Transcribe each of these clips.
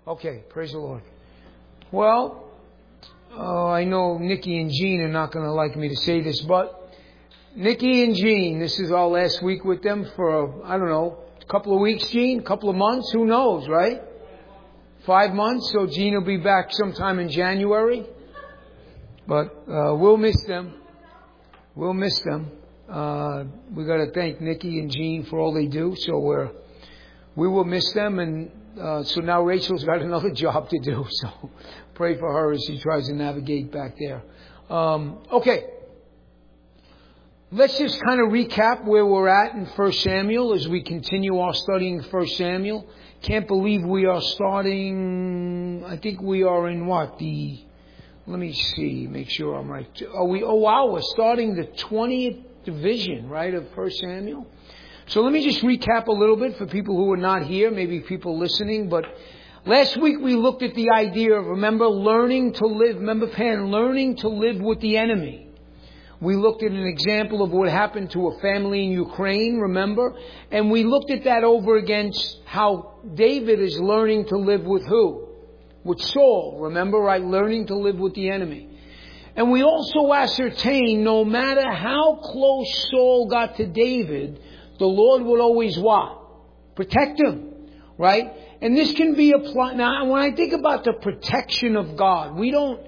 Okay, praise the Lord. Well, I know Nikki and Jean are not going to like me to say this, but Nikki and Jean, this is our last week with them for, I don't know, a couple of weeks, Jean, a couple of months, who knows, right? 5 months, so Jean will be back sometime in January. But we'll miss them. We'll miss them. We got to thank Nikki and Jean for all they do, so we will miss them, and so now Rachel's got another job to do, so pray for her as she tries to navigate back there. Okay. Let's just kind of recap where we're at in 1 Samuel as we continue our study in 1 Samuel. Can't believe we are starting, I think we are in what? Let me see, make sure I'm right. We're starting the 20th division, right, of 1 Samuel. So let me just recap a little bit for people who are not here, maybe people listening. But last week we looked at the idea of, remember, learning to live with the enemy. We looked at an example of what happened to a family in Ukraine, remember? And we looked at that over against how David is learning to live with who? With Saul, remember, right? Learning to live with the enemy. And we also ascertained no matter how close Saul got to David, the Lord would always what? Protect him, right? And this can be applied. Now, when I think about the protection of God, we know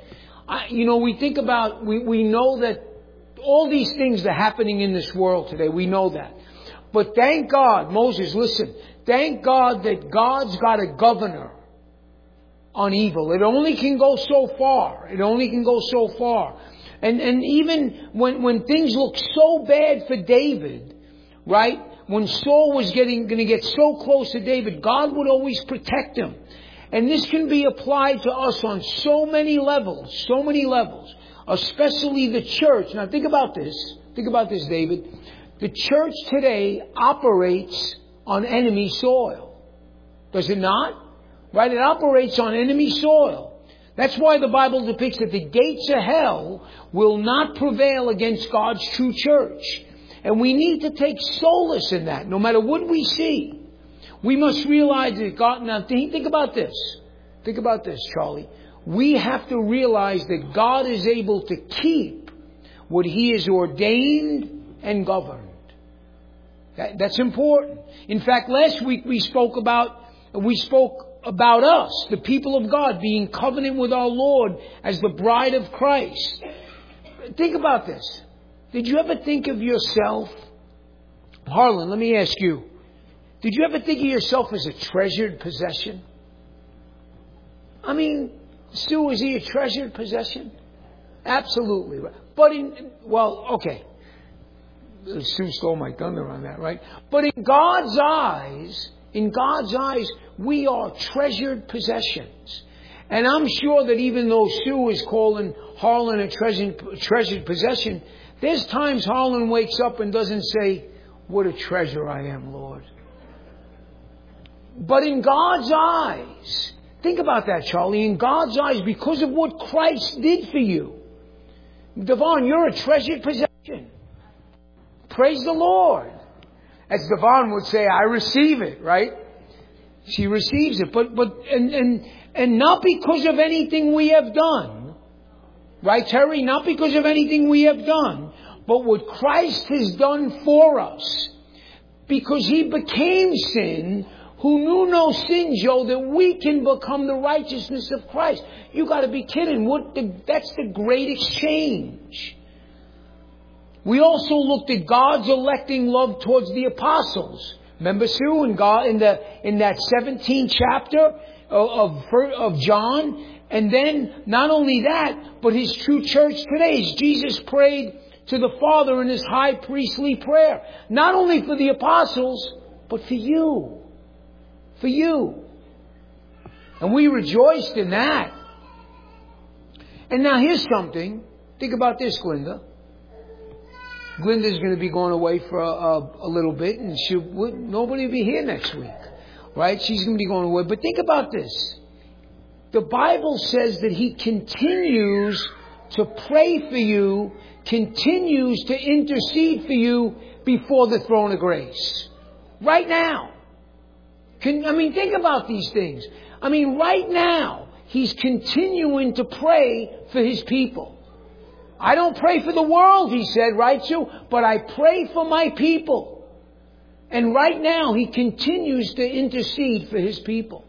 that all these things are happening in this world today. We know that. But thank God, Moses, listen, thank God that God's got a governor on evil. It only can go so far. And even when things look so bad for David, right? When Saul was going to get so close to David, God would always protect him. And this can be applied to us on so many levels, especially the church. Now think about this, David. The church today operates on enemy soil. Does it not? Right? It operates on enemy soil. That's why the Bible depicts that the gates of hell will not prevail against God's true church. And we need to take solace in that, no matter what we see. We must realize that God... Now, think about this. Think about this, Charlie. We have to realize that God is able to keep what He has ordained and governed. That's important. In fact, last week we spoke about us, the people of God, being covenant with our Lord as the bride of Christ. Think about this. Did you ever think of yourself, Harlan, let me ask you, did you ever think of yourself as a treasured possession? I mean, Stu, is he a treasured possession? Absolutely. But okay. Stu stole my thunder on that, right? But in God's eyes, we are treasured possessions. And I'm sure that even though Stu is calling Harlan a treasured possession, there's times Harlan wakes up and doesn't say, "What a treasure I am, Lord." But in God's eyes, think about that, Charlie. In God's eyes, because of what Christ did for you, Devon, you're a treasured possession. Praise the Lord. As Devon would say, I receive it, right? She receives it. But not because of anything we have done. Right, Terry? Not because of anything we have done, but what Christ has done for us. Because He became sin, who knew no sin, Joe, that we can become the righteousness of Christ. You got to be kidding. That's the great exchange. We also looked at God's electing love towards the apostles. Remember, Sue, in that 17th chapter of John. And then, not only that, but His true church today, as Jesus prayed to the Father in His high priestly prayer. Not only for the apostles, but for you. For you. And we rejoiced in that. And now here's something. Think about this, Glinda. Glinda's going to be going away for a little bit, and nobody will be here next week. Right? She's going to be going away. But think about this. The Bible says that He continues to pray for you, continues to intercede for you before the throne of grace. Right now. Think about these things. Right now, he's continuing to pray for his people. I don't pray for the world, he said, right, Sue? But I pray for my people. And right now, he continues to intercede for his people.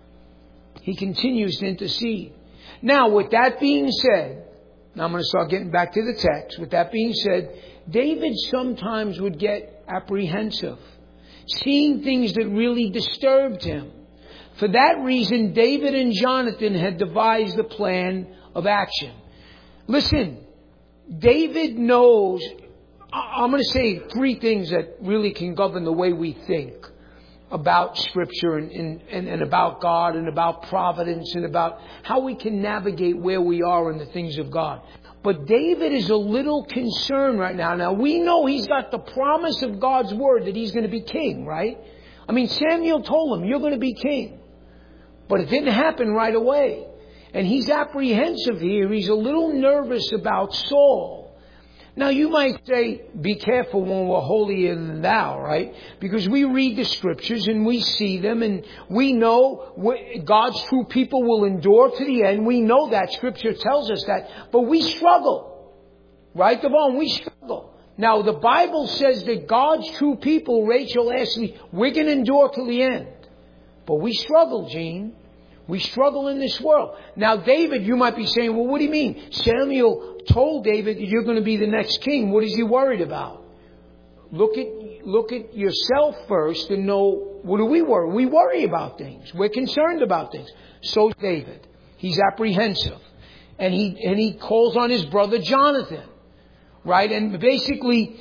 He continues to intercede. Now, with that being said, now I'm going to start getting back to the text. With that being said, David sometimes would get apprehensive, seeing things that really disturbed him. For that reason, David and Jonathan had devised a plan of action. Listen, David knows, I'm going to say 3 things that really can govern the way we think about Scripture and about God and about providence and about how we can navigate where we are in the things of God. But David is a little concerned right now. Now, we know he's got the promise of God's word that he's going to be king, right? Samuel told him, you're going to be king. But it didn't happen right away. And he's apprehensive here. He's a little nervous about Saul. Now, you might say, be careful when we're holier than thou, right? Because we read the Scriptures and we see them and we know God's true people will endure to the end. We know that. Scripture tells us that. But we struggle. Right, Devon? We struggle. Now, the Bible says that God's true people, Rachel, Ashley, we're going to endure to the end. But we struggle, Gene. We struggle in this world. Now, David, you might be saying, well, what do you mean? Samuel told David that you're going to be the next king. What is he worried about? Look at yourself first and know, what do we worry? We worry about things. We're concerned about things. So is David. He's apprehensive. And he calls on his brother Jonathan. Right? And basically,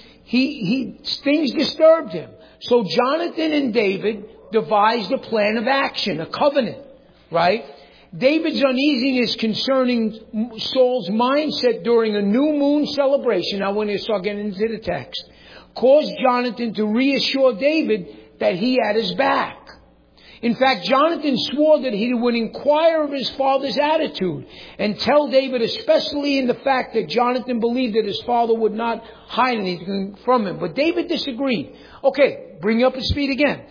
things disturbed him. So Jonathan and David devised a plan of action, a covenant. Right? David's uneasiness concerning Saul's mindset during a new moon celebration, now when they start getting into the text, caused Jonathan to reassure David that he had his back. In fact, Jonathan swore that he would inquire of his father's attitude and tell David, especially in the fact that Jonathan believed that his father would not hide anything from him. But David disagreed. Okay, bring you up to speed again.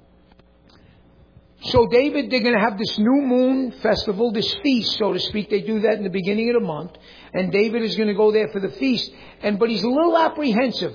So David, they're going to have this new moon festival, this feast, so to speak. They do that in the beginning of the month. And David is going to go there for the feast. But he's a little apprehensive.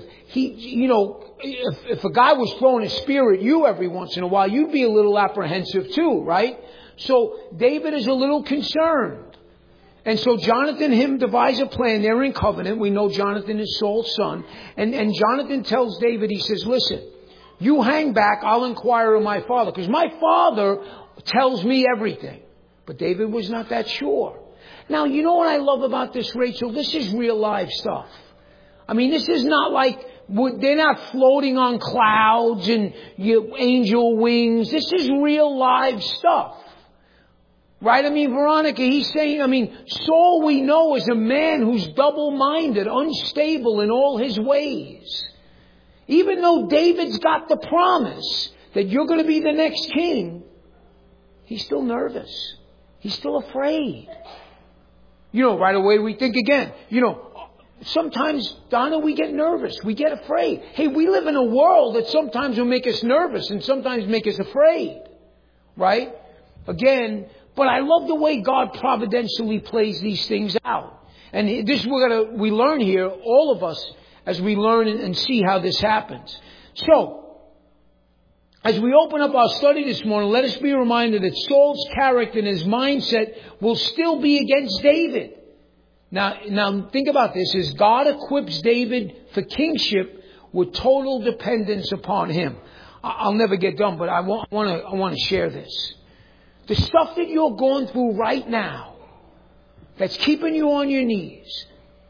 If a guy was throwing a spear at you every once in a while, you'd be a little apprehensive too, right? So David is a little concerned. And so Jonathan and him devise a plan. They're in covenant. We know Jonathan is Saul's son. And Jonathan tells David, he says, listen, you hang back, I'll inquire of my father. Because my father tells me everything. But David was not that sure. Now, you know what I love about this, Rachel? This is real live stuff. This is not like, they're not floating on clouds and angel wings. This is real live stuff. Right? Veronica, he's saying, Saul we know is a man who's double-minded, unstable in all his ways. Even though David's got the promise that you're going to be the next king, he's still nervous. He's still afraid. Right away we think again, sometimes, Donna, we get nervous. We get afraid. Hey, we live in a world that sometimes will make us nervous and sometimes make us afraid. Right? Again, but I love the way God providentially plays these things out. And this we learn here, all of us, as we learn and see how this happens. So, as we open up our study this morning, let us be reminded that Saul's character and his mindset will still be against David. Now think about this. As God equips David for kingship with total dependence upon him. I'll never get done, but I want to share this. The stuff that you're going through right now, that's keeping you on your knees,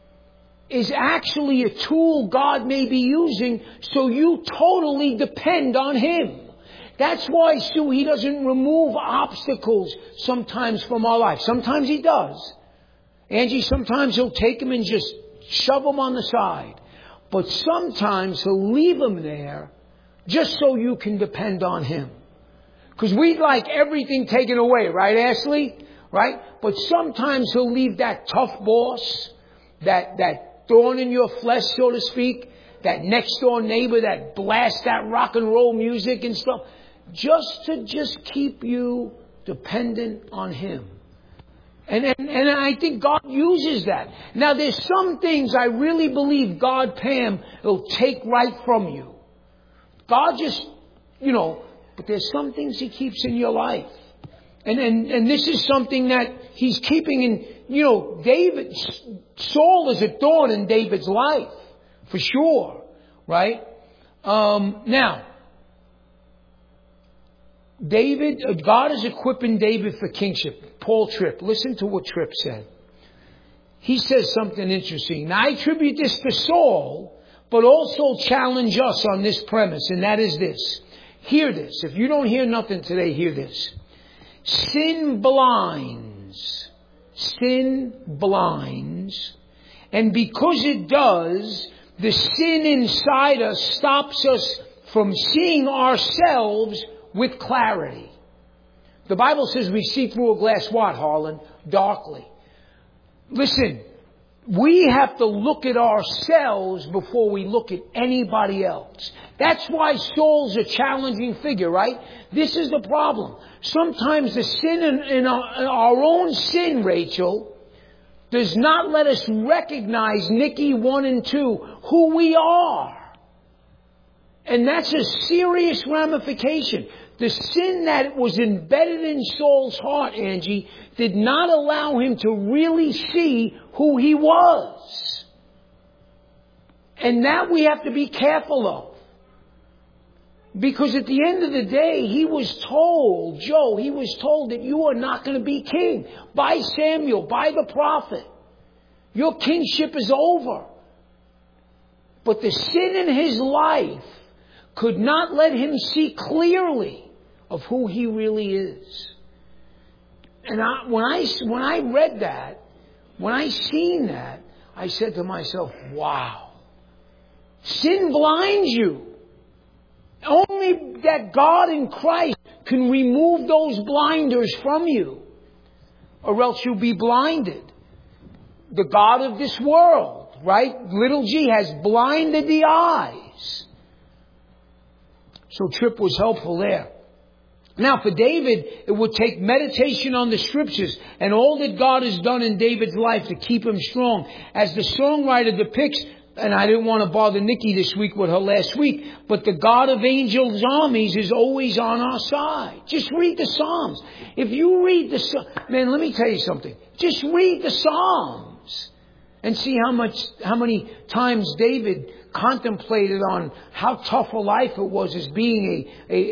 is actually a tool God may be using so you totally depend on Him. That's why, Sue, He doesn't remove obstacles sometimes from our life. Sometimes He does. Angie, sometimes He'll take them and just shove them on the side. But sometimes He'll leave them there just so you can depend on Him. Because we'd like everything taken away, right, Ashley? Right? But sometimes He'll leave that tough boss, that thorn in your flesh, so to speak, that next door neighbor that blasts that rock and roll music and stuff. just to keep you dependent on Him. And I think God uses that. Now there's some things I really believe God, Pam, will take right from you. God just, but there's some things He keeps in your life. And this is something that He's keeping in, David, Saul is a thorn in David's life. For sure. Right? Now, God is equipping David for kingship. Paul Tripp, listen to what Tripp said. He says something interesting. Now, I attribute this to Saul, but also challenge us on this premise, and that is this. Hear this. If you don't hear nothing today, hear this. Sin blinds. Sin blinds. And because it does, the sin inside us stops us from seeing ourselves with clarity. The Bible says we see through a glass what, Harlan? Darkly. Listen, we have to look at ourselves before we look at anybody else. That's why Saul's a challenging figure, right? This is the problem. Sometimes the sin in our own sin, Rachel, does not let us recognize, Nikki 1 and 2, who we are. And that's a serious ramification. The sin that was embedded in Saul's heart, Angie, did not allow him to really see who he was. And that we have to be careful of. Because at the end of the day, he was told that you are not going to be king by Samuel, by the prophet. Your kingship is over. But the sin in his life could not let him see clearly of who he really is. And when I read that, when I seen that, I said to myself, wow. Sin blinds you. Only that God in Christ can remove those blinders from you, or else you'll be blinded. The God of this world, right? Little g, has blinded the eyes. So Tripp was helpful there. Now for David, it would take meditation on the scriptures and all that God has done in David's life to keep him strong. As the songwriter depicts, and I didn't want to bother Nikki this week with her last week, but the God of angels' armies is always on our side. Just read the Psalms. If you read man, let me tell you something. Just read the Psalms and see how many times David contemplated on how tough a life it was as being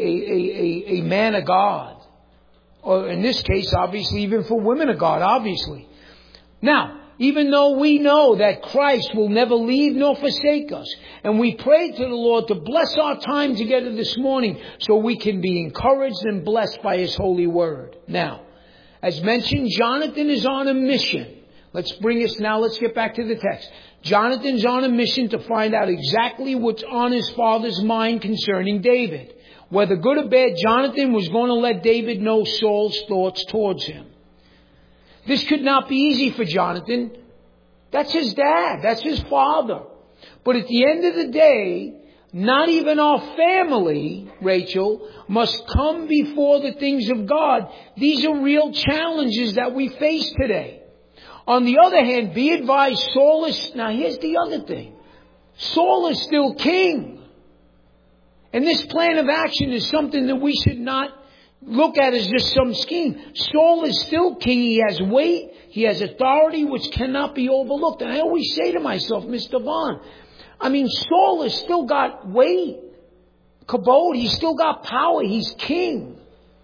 a man of God. Or in this case, obviously, even for women of God, obviously. Now, even though we know that Christ will never leave nor forsake us, and we pray to the Lord to bless our time together this morning so we can be encouraged and blessed by His holy word. Now, as mentioned, Jonathan is on a mission. Let's get back to the text. Jonathan's on a mission to find out exactly what's on his father's mind concerning David. Whether good or bad, Jonathan was going to let David know Saul's thoughts towards him. This could not be easy for Jonathan. That's his dad. That's his father. But at the end of the day, not even our family, Rachel, must come before the things of God. These are real challenges that we face today. On the other hand, be advised, now here's the other thing. Saul is still king. And this plan of action is something that we should not look at as just some scheme. Saul is still king. He has weight. He has authority which cannot be overlooked. And I always say to myself, Mr. Vaughn, Saul has still got weight. Kabod, he's still got power. He's king.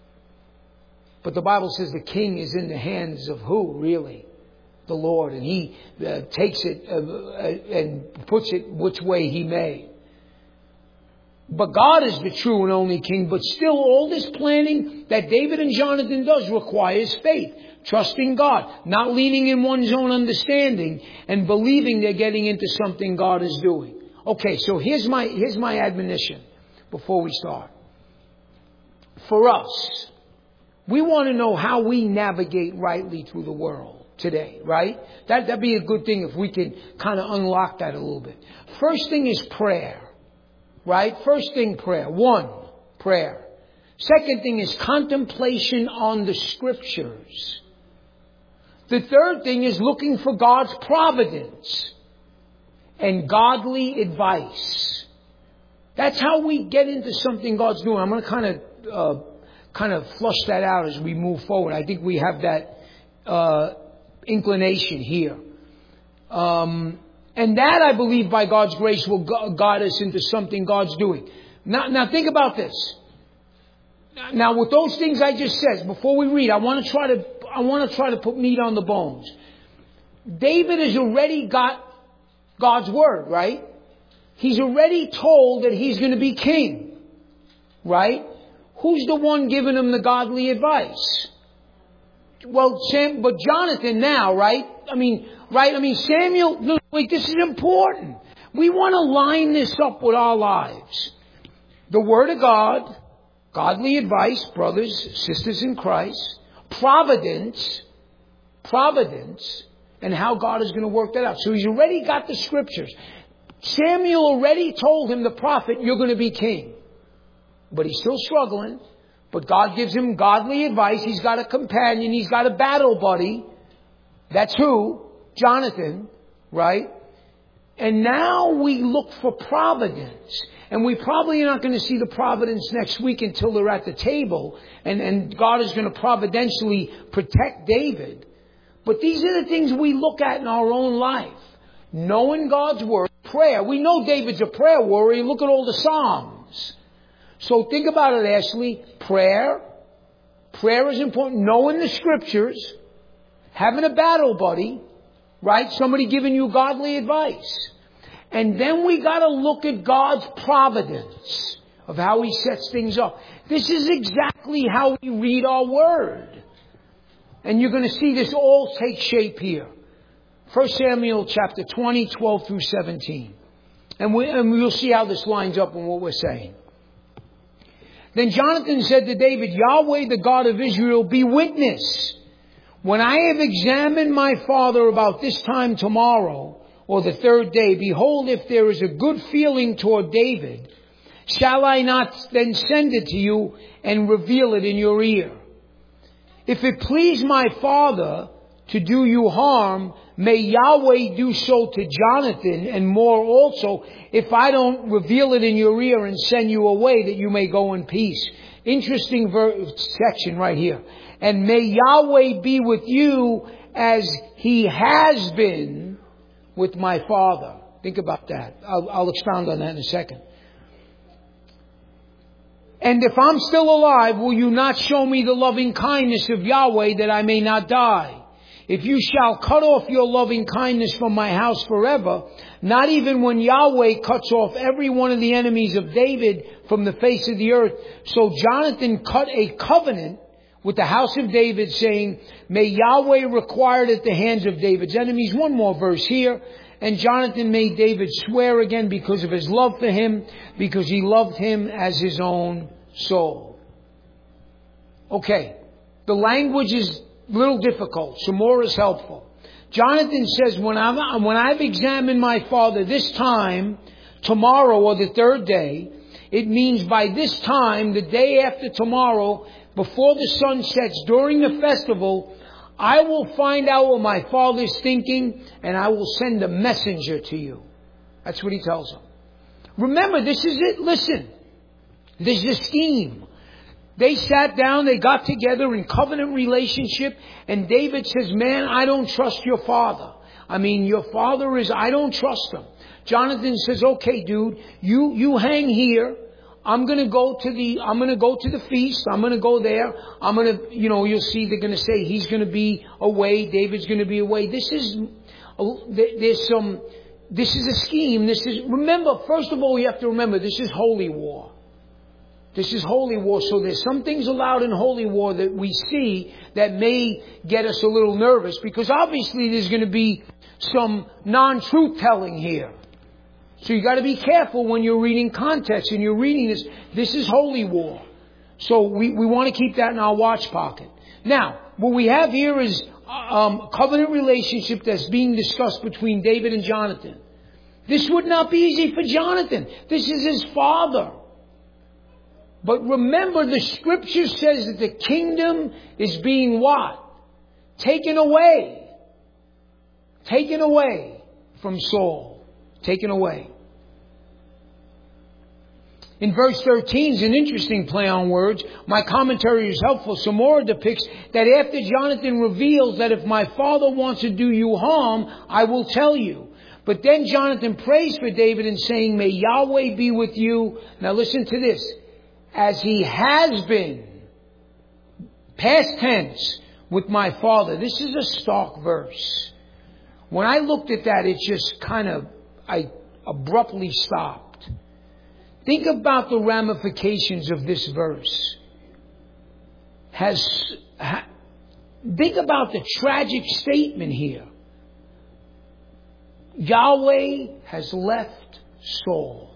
But the Bible says the king is in the hands of who, really? The Lord. And He takes it and puts it which way He may. But God is the true and only king. But still, all this planning that David and Jonathan does requires faith. Trusting God. Not leaning in one's own understanding. And believing they're getting into something God is doing. Okay, so here's my admonition before we start. For us, we want to know how we navigate rightly through the world today, right? That'd be a good thing if we could kind of unlock that a little bit. First thing is prayer. Right? First thing, prayer. 1, prayer. Second thing is contemplation on the Scriptures. The third thing is looking for God's providence and godly advice. That's how we get into something God's doing. I'm going to kind of flush that out as we move forward. I think we have that inclination here. And that, I believe, by God's grace, will guide us into something God's doing. Now think about this. Now, with those things I just said, before we read, I want to try to put meat on the bones. David has already got God's word, right? He's already told that he's going to be king, right? Who's the one giving him the godly advice? Well, but Jonathan now, right? I mean, Samuel, look, this is important. We want to line this up with our lives. The Word of God, godly advice, brothers, sisters in Christ, providence, and how God is going to work that out. So he's already got the Scriptures. Samuel already told him, the prophet, you're going to be king. But he's still struggling. But God gives him godly advice. He's got a companion. He's got a battle buddy. That's who? Jonathan, right? And now we look for providence. And we probably are not going to see the providence next week until they're at the table. And God is going to providentially protect David. But these are the things we look at in our own life. Knowing God's Word, prayer. We know David's a prayer warrior. Look at all the Psalms. So think about it, Ashley. Prayer. Prayer is important. Knowing the Scriptures. Having a battle buddy. Right? Somebody giving you godly advice. And then we got to look at God's providence of how He sets things up. This is exactly how we read our Word. And you're going to see this all take shape here. 1 Samuel chapter 20, 12 through 17. And we'll see how this lines up with what we're saying. Then Jonathan said to David, Yahweh, the God of Israel, be witness. When I have examined my father about this time tomorrow, or the third day, behold, if there is a good feeling toward David, shall I not then send it to you and reveal it in your ear? If it please my father to do you harm, may Yahweh do so to Jonathan, and more also, if I don't reveal it in your ear and send you away, that you may go in peace. Interesting section right here. And may Yahweh be with you as He has been with my father. Think about that. I'll expound on that in a second. And if I'm still alive, will you not show me the loving kindness of Yahweh that I may not die? If you shall cut off your loving kindness from my house forever, not even when Yahweh cuts off every one of the enemies of David from the face of the earth. So Jonathan cut a covenant with the house of David, saying, may Yahweh require it at the hands of David's enemies. One more verse here. And Jonathan made David swear again because of his love for him, because he loved him as his own soul. Okay. The language is a little difficult. Some more is helpful. Jonathan says, when I've examined my father this time, tomorrow or the third day, it means by this time, the day after tomorrow, before the sun sets, during the festival, I will find out what my father's thinking, and I will send a messenger to you. That's what he tells them. Remember, this is it. Listen, this is a scheme. They sat down, they got together in covenant relationship, and David says, man, I don't trust your father. I mean, your father I don't trust him. Jonathan says, okay, dude, you hang here. I'm going to go to the feast. I'm going to go there. You'll see they're going to say he's going to be away. David's going to be away. This is a scheme. Remember, first of all, you have to remember, this is holy war. This is holy war. So there's some things allowed in holy war that we see that may get us a little nervous, because obviously there's going to be some non-truth telling here. So you got to be careful when you're reading context and you're reading this. This is holy war. So we want to keep that in our watch pocket. Now, what we have here is covenant relationship that's being discussed between David and Jonathan. This would not be easy for Jonathan. This is his father. But remember, the Scripture says that the kingdom is being what? Taken away. Taken away from Saul. Taken away. In verse 13 is an interesting play on words. My commentary is helpful. Samora depicts that after Jonathan reveals that if my father wants to do you harm, I will tell you. But then Jonathan prays for David and saying, may Yahweh be with you. Now listen to this. As he has been, past tense, with my father. This is a stark verse. When I looked at that, it just I abruptly stopped. Think about the ramifications of this verse. Think about the tragic statement here. Yahweh has left Saul.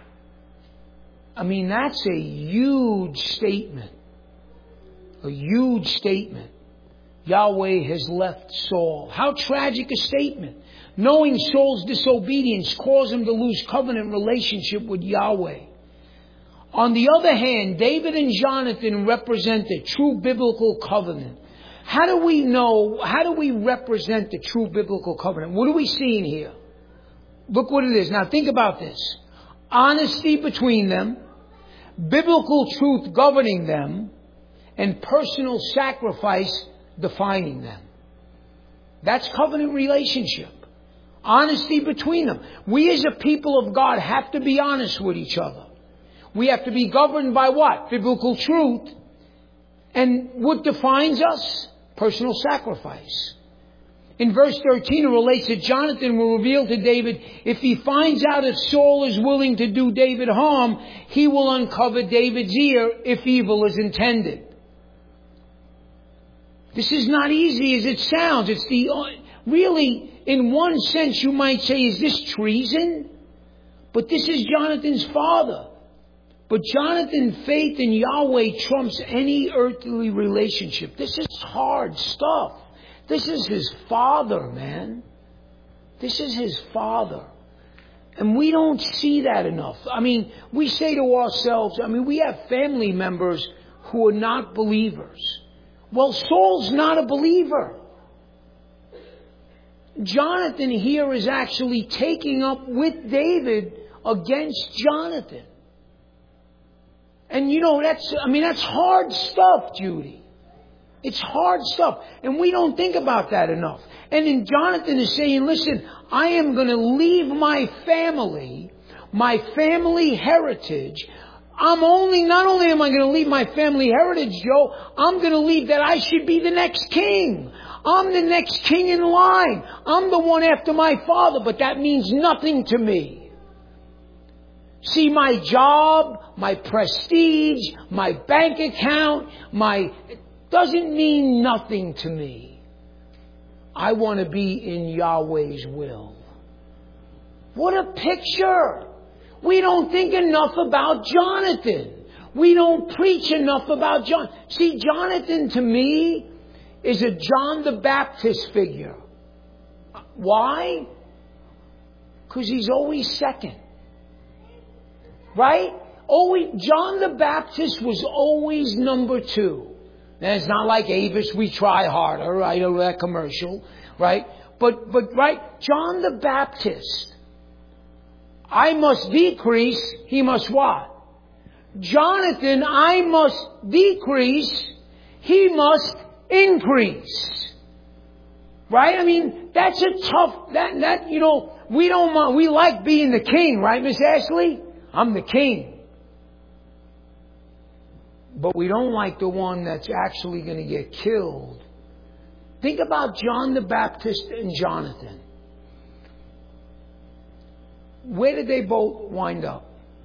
I mean, that's a huge statement. A huge statement. Yahweh has left Saul. How tragic a statement. Knowing Saul's disobedience caused him to lose covenant relationship with Yahweh. On the other hand, David and Jonathan represent the true biblical covenant. How do we represent the true biblical covenant? What are we seeing here? Look what it is. Now think about this. Honesty between them, biblical truth governing them, and personal sacrifice defining them. That's covenant relationship. Honesty between them. We as a people of God have to be honest with each other. We have to be governed by what? Biblical truth. And what defines us? Personal sacrifice. In verse 13 it relates that Jonathan will reveal to David, if he finds out if Saul is willing to do David harm, he will uncover David's ear if evil is intended. This is not easy as it sounds. It's really, in one sense, you might say, is this treason? But this is Jonathan's father. But Jonathan's faith in Yahweh trumps any earthly relationship. This is hard stuff. This is his father, man. This is his father. And we don't see that enough. I mean, we say to ourselves, we have family members who are not believers. Well, Saul's not a believer. Jonathan here is actually taking up with David against Jonathan. And that's hard stuff, Judy. It's hard stuff. And we don't think about that enough. And then Jonathan is saying, listen, I am going to leave my family heritage. Not only am I going to leave my family heritage, Joe, I'm going to leave that I should be the next king. I'm the next king in line. I'm the one after my father, but that means nothing to me. See, my job, my prestige, my bank account, doesn't mean nothing to me. I want to be in Yahweh's will. What a picture! We don't think enough about Jonathan. We don't preach enough about Jonathan. See, Jonathan to me is a John the Baptist figure. Why? Because he's always second. Right? John the Baptist was always number 2. And it's not like Avis, we try harder, right? Or that commercial, right? But right, John the Baptist. I must decrease, he must what? Jonathan, I must decrease, he must increase. Right? That's a tough, we like being the king, right, Miss Ashley? I'm the king. But we don't like the one that's actually going to get killed. Think about John the Baptist and Jonathan. Where did they both wind up?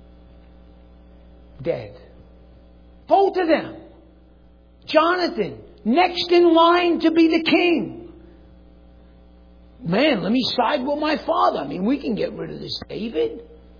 Dead. Both of them. Jonathan, next in line to be the king. Man, let me side with my father. We can get rid of this David.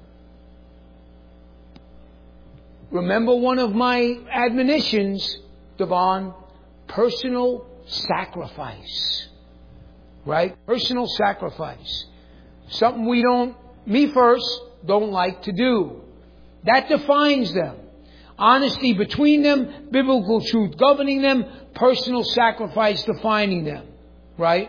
Remember one of my admonitions, Devon, personal sacrifice. Right? Personal sacrifice. Something me first, don't like to do. That defines them. Honesty between them, biblical truth governing them, personal sacrifice defining them. Right?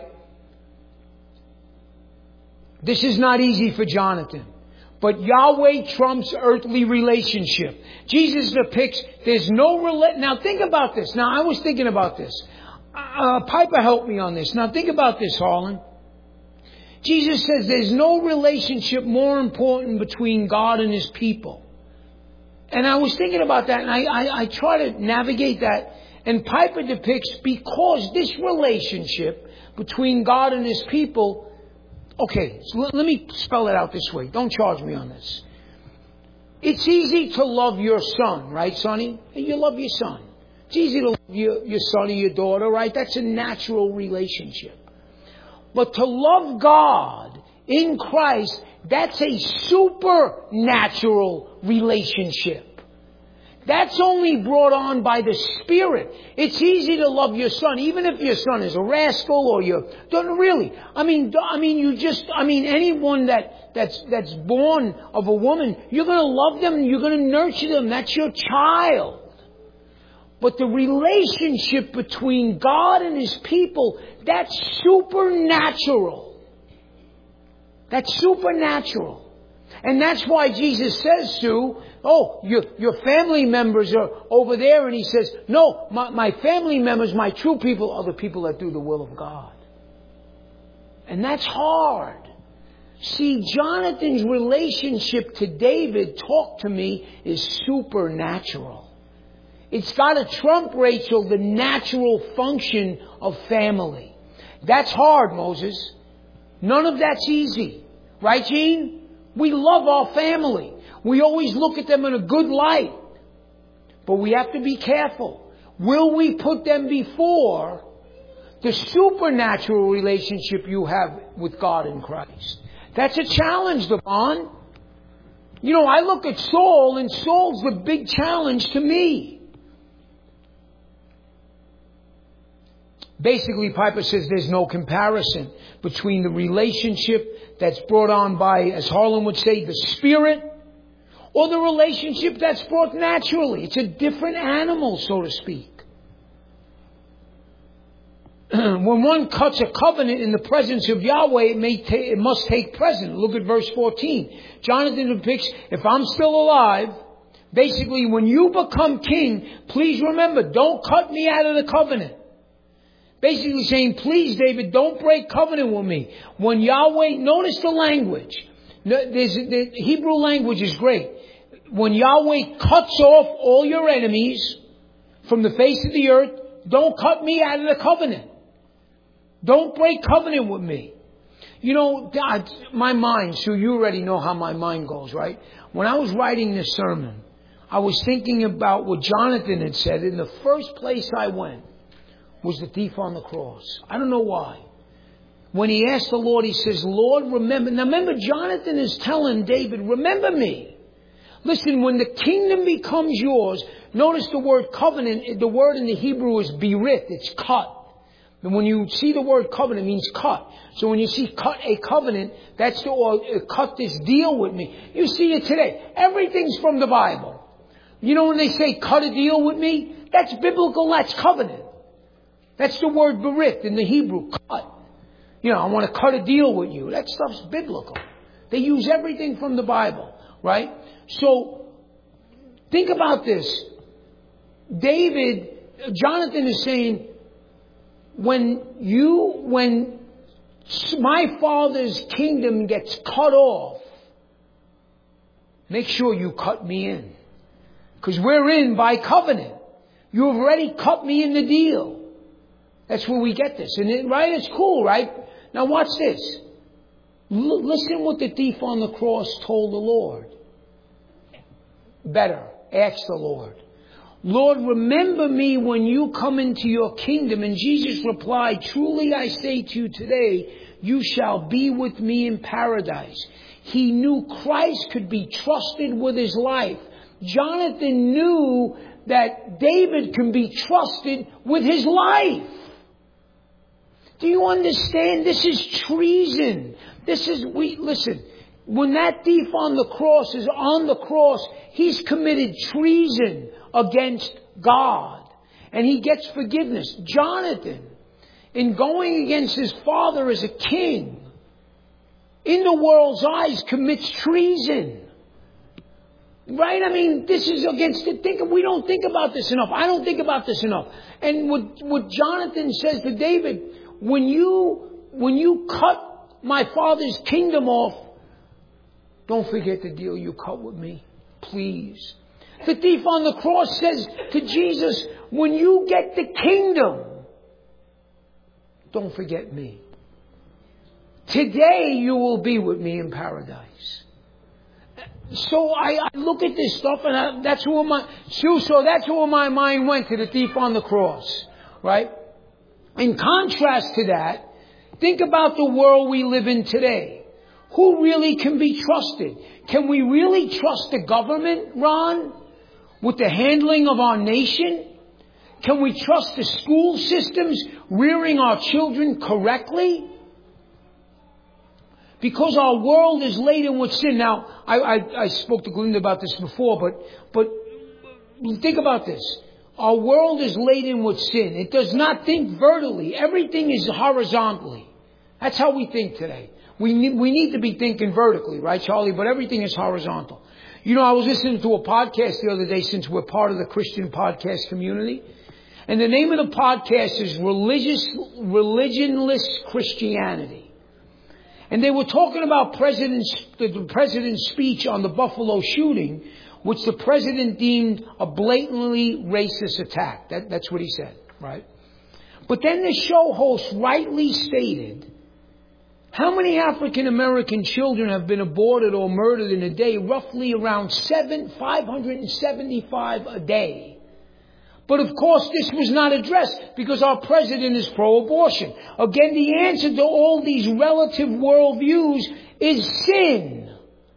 This is not easy for Jonathan. But Yahweh trumps earthly relationship. Jesus depicts there's no Now think about this. Now I was thinking about this. Piper helped me on this. Now think about this, Harlan. Jesus says there's no relationship more important between God and His people. And I was thinking about that, and I try to navigate that. And Piper depicts because this relationship between God and His people. Okay, so let me spell it out this way. Don't charge me on this. It's easy to love your son, right, Sonny? You love your son. It's easy to love your son or your daughter, right? That's a natural relationship. But to love God in Christ, that's a supernatural relationship. That's only brought on by the Spirit. It's easy to love your son, even if your son is a rascal or anyone that's born of a woman, you're going to love them and you're going to nurture them. That's your child. But the relationship between God and His people, that's supernatural. That's supernatural. And that's why Jesus says to, your family members are over there. And He says, no, my family members, my true people, are the people that do the will of God. And that's hard. See, Jonathan's relationship to David, talk to me, is supernatural. It's got to trump, Rachel, the natural function of family. That's hard, Moses. None of that's easy. Right, Gene? We love our family. We always look at them in a good light. But we have to be careful. Will we put them before the supernatural relationship you have with God in Christ? That's a challenge, Devon. I look at Saul, and Saul's the big challenge to me. Basically, Piper says there's no comparison between the relationship that's brought on by, as Harlan would say, the Spirit, or the relationship that's brought naturally. It's a different animal, so to speak. When one cuts a covenant in the presence of Yahweh, it must take precedence. Look at verse 14. Jonathan depicts, if I'm still alive, basically when you become king, please remember, don't cut me out of the covenant. Basically saying, please, David, don't break covenant with me. When Yahweh, notice the language. The Hebrew language is great. When Yahweh cuts off all your enemies from the face of the earth, don't cut me out of the covenant. Don't break covenant with me. God, my mind, so you already know how my mind goes, right? When I was writing this sermon, I was thinking about what Jonathan had said. In the first place I went was the thief on the cross. I don't know why. When he asked the Lord, he says, Lord, remember. Now remember, Jonathan is telling David, remember me. Listen, when the kingdom becomes yours, notice the word covenant, the word in the Hebrew is berith, it's cut. And when you see the word covenant, it means cut. So when you see cut a covenant, that's cut this deal with me. You see it today. Everything's from the Bible. When they say cut a deal with me, that's biblical, that's covenant. That's the word berith in the Hebrew, cut. I want to cut a deal with you. That stuff's biblical. They use everything from the Bible, right? So, think about this. Jonathan is saying, when my father's kingdom gets cut off, make sure you cut me in. Because we're in by covenant. You've already cut me in the deal. That's where we get this. And it's cool, right? Now watch this. Listen what the thief on the cross told the Lord. Better, ask the Lord. Lord, remember me when you come into your kingdom. And Jesus replied, truly I say to you today, you shall be with me in paradise. He knew Christ could be trusted with his life. Jonathan knew that David can be trusted with his life. Do you understand? This is treason. Listen, when that thief on the cross is on the cross, he's committed treason against God. And he gets forgiveness. Jonathan, in going against his father as a king, in the world's eyes commits treason. Right? I mean, this is against it. We don't think about this enough. I don't think about this enough. And what Jonathan says to David, when you cut my father's kingdom off, don't forget the deal you cut with me. Please. The thief on the cross says to Jesus, when you get the kingdom, don't forget me. Today you will be with me in paradise. So I look at this stuff, and that's where my mind went, to the thief on the cross, right? In contrast to that, think about the world we live in today. Who really can be trusted? Can we really trust the government, Ron, with the handling of our nation? Can we trust the school systems rearing our children correctly? Because our world is laden with sin. Now, I spoke to Glinda about this before, but think about this. Our world is laden with sin. It does not think vertically. Everything is horizontally. That's how we think today. We need to be thinking vertically, right, Charlie? But everything is horizontal. You know, I was listening to a podcast the other day, since we're part of the Christian podcast community. And the name of the podcast is Religionless Christianity. And they were talking about the president's speech on the Buffalo shooting, which the president deemed a blatantly racist attack. That's what he said, right? But then the show host rightly stated, how many African American children have been aborted or murdered in a day? Roughly around 575 a day. But of course, this was not addressed because our president is pro-abortion. Again, the answer to all these relative worldviews is sin.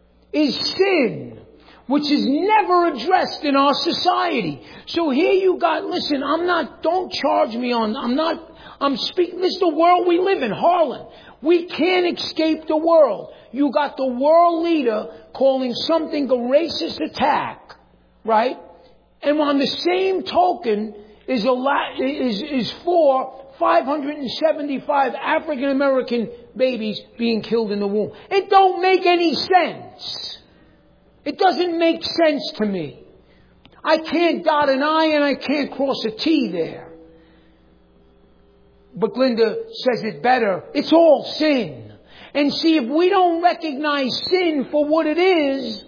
Which is never addressed in our society. So here you got, listen, don't charge me on, I'm speaking, this is the world we live in, Harlan. We can't escape the world. You got the world leader calling something a racist attack, right? And on the same token is for 575 African American babies being killed in the womb. It don't make any sense. It doesn't make sense to me. I can't dot an I and I can't cross a T there. But Glinda says it better. It's all sin. And see, if we don't recognize sin for what it is,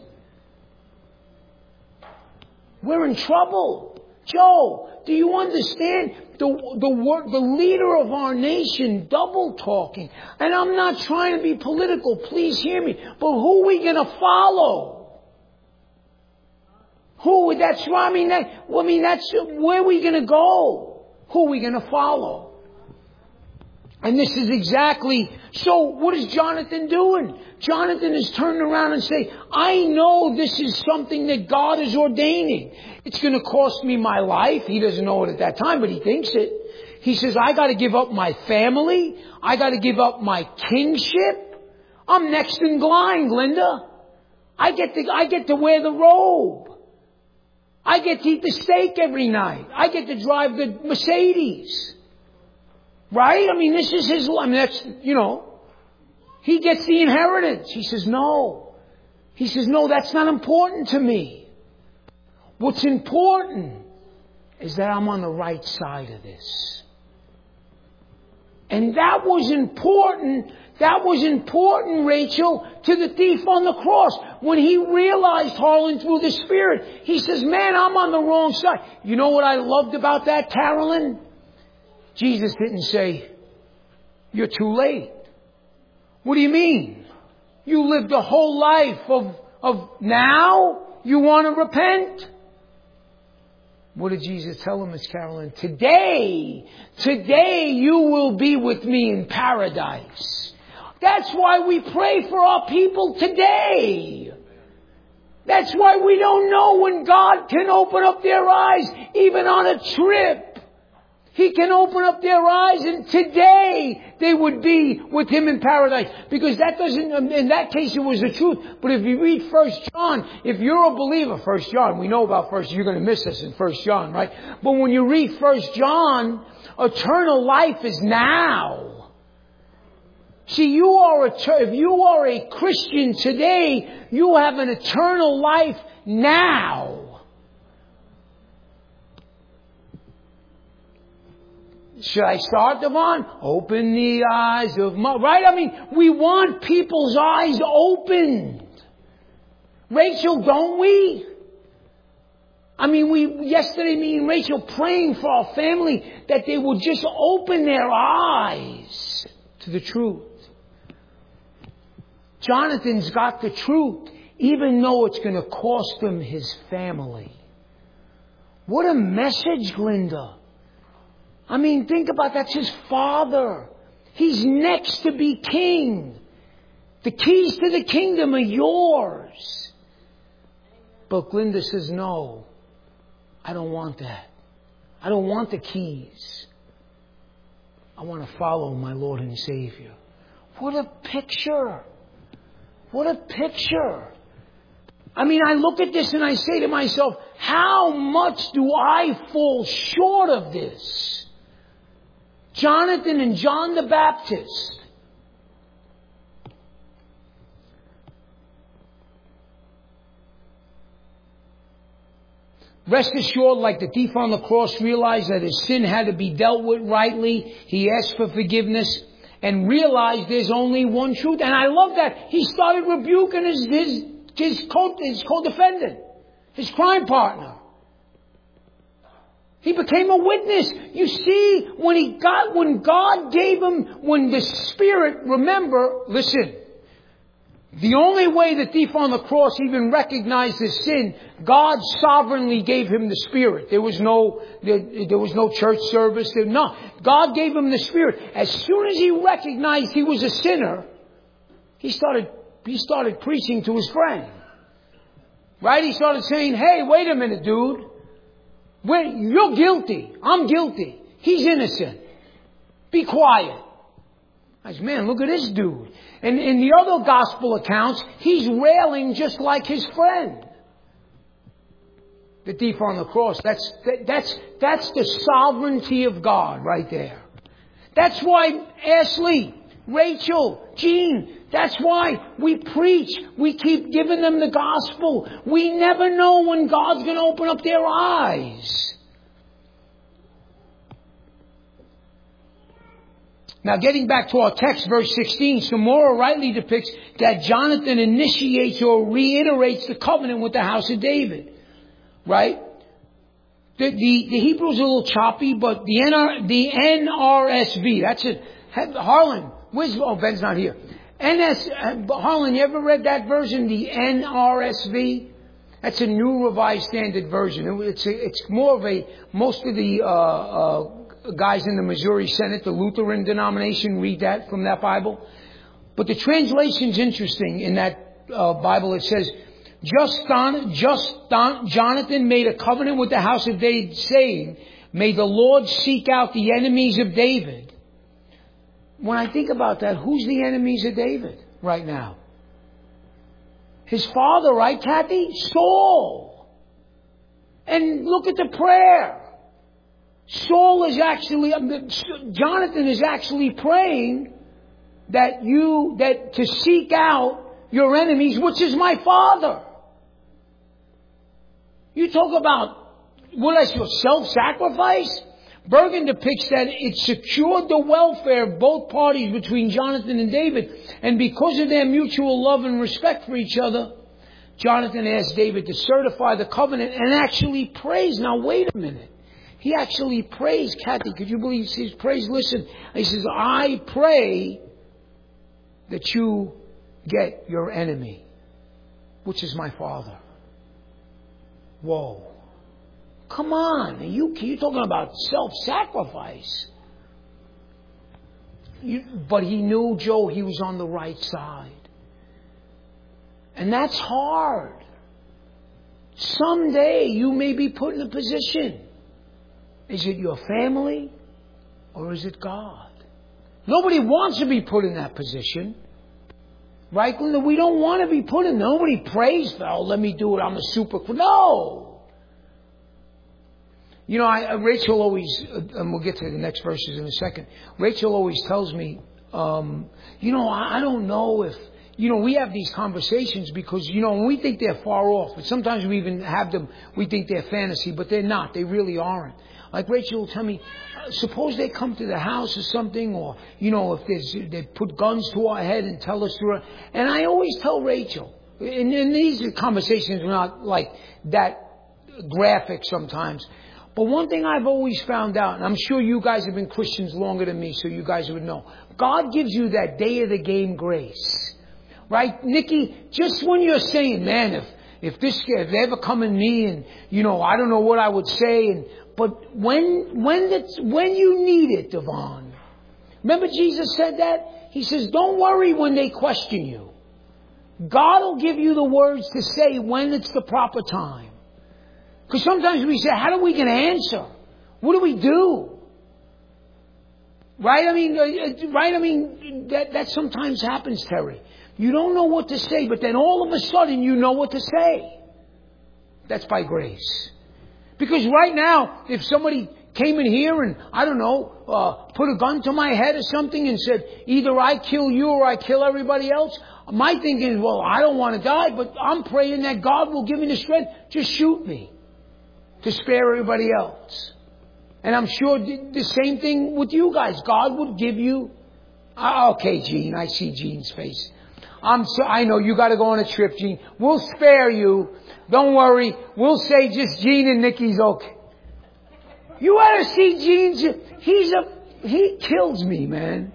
we're in trouble. Joe, do you understand? The leader of our nation double talking. And I'm not trying to be political. Please hear me. But who are we going to follow? That's where are we going to go? Who are we going to follow? And this is exactly, so what is Jonathan doing? Jonathan is turning around and saying, I know this is something that God is ordaining. It's going to cost me my life. He doesn't know it at that time, but he thinks it. He says, I got to give up my family. I got to give up my kingship. I'm next in line, Glinda. I get to wear the robe. I get to eat the steak every night. I get to drive the Mercedes. Right? I mean, this is his, he gets the inheritance. He says, no. He says, no, that's not important to me. What's important is that I'm on the right side of this. And that was important, Rachel, to the thief on the cross. When he realized, Harlan, through the Spirit, he says, man, I'm on the wrong side. You know what I loved about that, Carolyn? Jesus didn't say, you're too late. What do you mean? You lived a whole life of now you want to repent? What did Jesus tell him, Miss Carolyn? Today you will be with me in paradise. That's why we pray for our people today. That's why we don't know when God can open up their eyes, even on a trip. He can open up their eyes, and today they would be with Him in paradise. Because that doesn't, in that case it was the truth. But if you read 1 John, if you're a believer, 1 John, we know about 1, you're going to miss us in 1 John, right? But when you read 1 John, eternal life is now. See, if you are a Christian today, you have an eternal life now. Should I start, Devon? Open the eyes of my... Right? I mean, we want people's eyes opened. Rachel, don't we? I mean, yesterday me and Rachel praying for our family that they would just open their eyes to the truth. Jonathan's got the truth, even though it's going to cost him his family. What a message, Glenda. I mean, think about that. That's his father. He's next to be king. The keys to the kingdom are yours. But Glenda says, no, I don't want that. I don't want the keys. I want to follow my Lord and Savior. What a picture. What a picture. I mean, I look at this and I say to myself, how much do I fall short of this? Jonathan and John the Baptist. Rest assured, like the thief on the cross realized that his sin had to be dealt with rightly, he asked for forgiveness and realized there's only one truth. And I love that. He started rebuking his co-defendant, his crime partner. He became a witness. You see, when God gave him, when the Spirit, remember, listen, the only way the thief on the cross even recognized his sin, God sovereignly gave him the Spirit. There was no church service. God gave him the Spirit. As soon as he recognized he was a sinner, he started preaching to his friend. Right? He started saying, hey, wait a minute, dude. You're guilty. I'm guilty. He's innocent. Be quiet. I said, man, look at this dude. And in the other gospel accounts, he's railing just like his friend. The thief on the cross. That's the sovereignty of God right there. That's why Ashley, Rachel, Jean, that's why we preach. We keep giving them the gospel. We never know when God's going to open up their eyes. Now, getting back to our text, verse 16, Samora rightly depicts that Jonathan initiates or reiterates the covenant with the house of David. Right? The Hebrew's a little choppy, but the NRSV, that's it. Harlan, Ben's not here. Harlan, you ever read that version, the NRSV? That's a New Revised Standard Version. It's more of most of the guys in the Missouri Senate, the Lutheran denomination, read that from that Bible. But the translation's interesting in that Bible. It says, Jonathan made a covenant with the house of David, saying, may the Lord seek out the enemies of David. When I think about that, who's the enemies of David right now? His father, right, Kathy? Saul. And look at the prayer. Jonathan is actually praying that to seek out your enemies, which is my father. You talk about, self-sacrifice? Bergen depicts that it secured the welfare of both parties between Jonathan and David. And because of their mutual love and respect for each other, Jonathan asked David to certify the covenant and actually prays. Now, wait a minute. He actually prays. Kathy, could you believe he says, praise? Listen. He says, I pray that you get your enemy, which is my father. Whoa. Come on. You're talking about self-sacrifice. But he knew, Joe, he was on the right side. And that's hard. Someday you may be put in a position. Is it your family? or is it God? Nobody wants to be put in that position. Right, Glenda? We don't want to be put in. Nobody prays for, oh, let me do it. I'm a super... No! You know, Rachel always, and we'll get to the next verses in a second. Rachel always tells me, you know, I don't know if, you know, we have these conversations because, you know, we think they're far off. But sometimes we even have them, we think they're fantasy, but they're not. They really aren't. Like Rachel will tell me, suppose they come to the house or something, or, you know, if they put guns to our head and tell us to... And I always tell Rachel, and these conversations are not like that graphic sometimes, but one thing I've always found out, and I'm sure you guys have been Christians longer than me, so you guys would know, God gives you that day of the game grace. Right, Nikki? Just when you're saying, man, if they ever come in me and, you know, I don't know what I would say, but when you need it, Devon. Remember Jesus said that? He says, don't worry when they question you. God will give you the words to say when it's the proper time. Because sometimes we say, how are we going to answer? What do we do? Right? I mean, that sometimes happens, Terry. You don't know what to say, but then all of a sudden you know what to say. That's by grace. Because right now, if somebody came in here and, I don't know, put a gun to my head or something and said, either I kill you or I kill everybody else, my thinking is, well, I don't want to die, but I'm praying that God will give me the strength. Just shoot me to spare everybody else. And I'm sure the same thing with you guys. God would give you... Okay, Gene, I see Gene's face. I know you got to go on a trip, Gene. We'll spare you. Don't worry. We'll say just Gene and Nikki's okay. You ought to see Gene's... He kills me, man.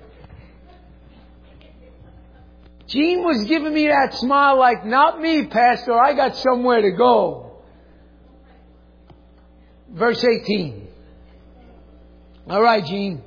Gene was giving me that smile like, not me, Pastor. I got somewhere to go. Verse 18. All right, Gene.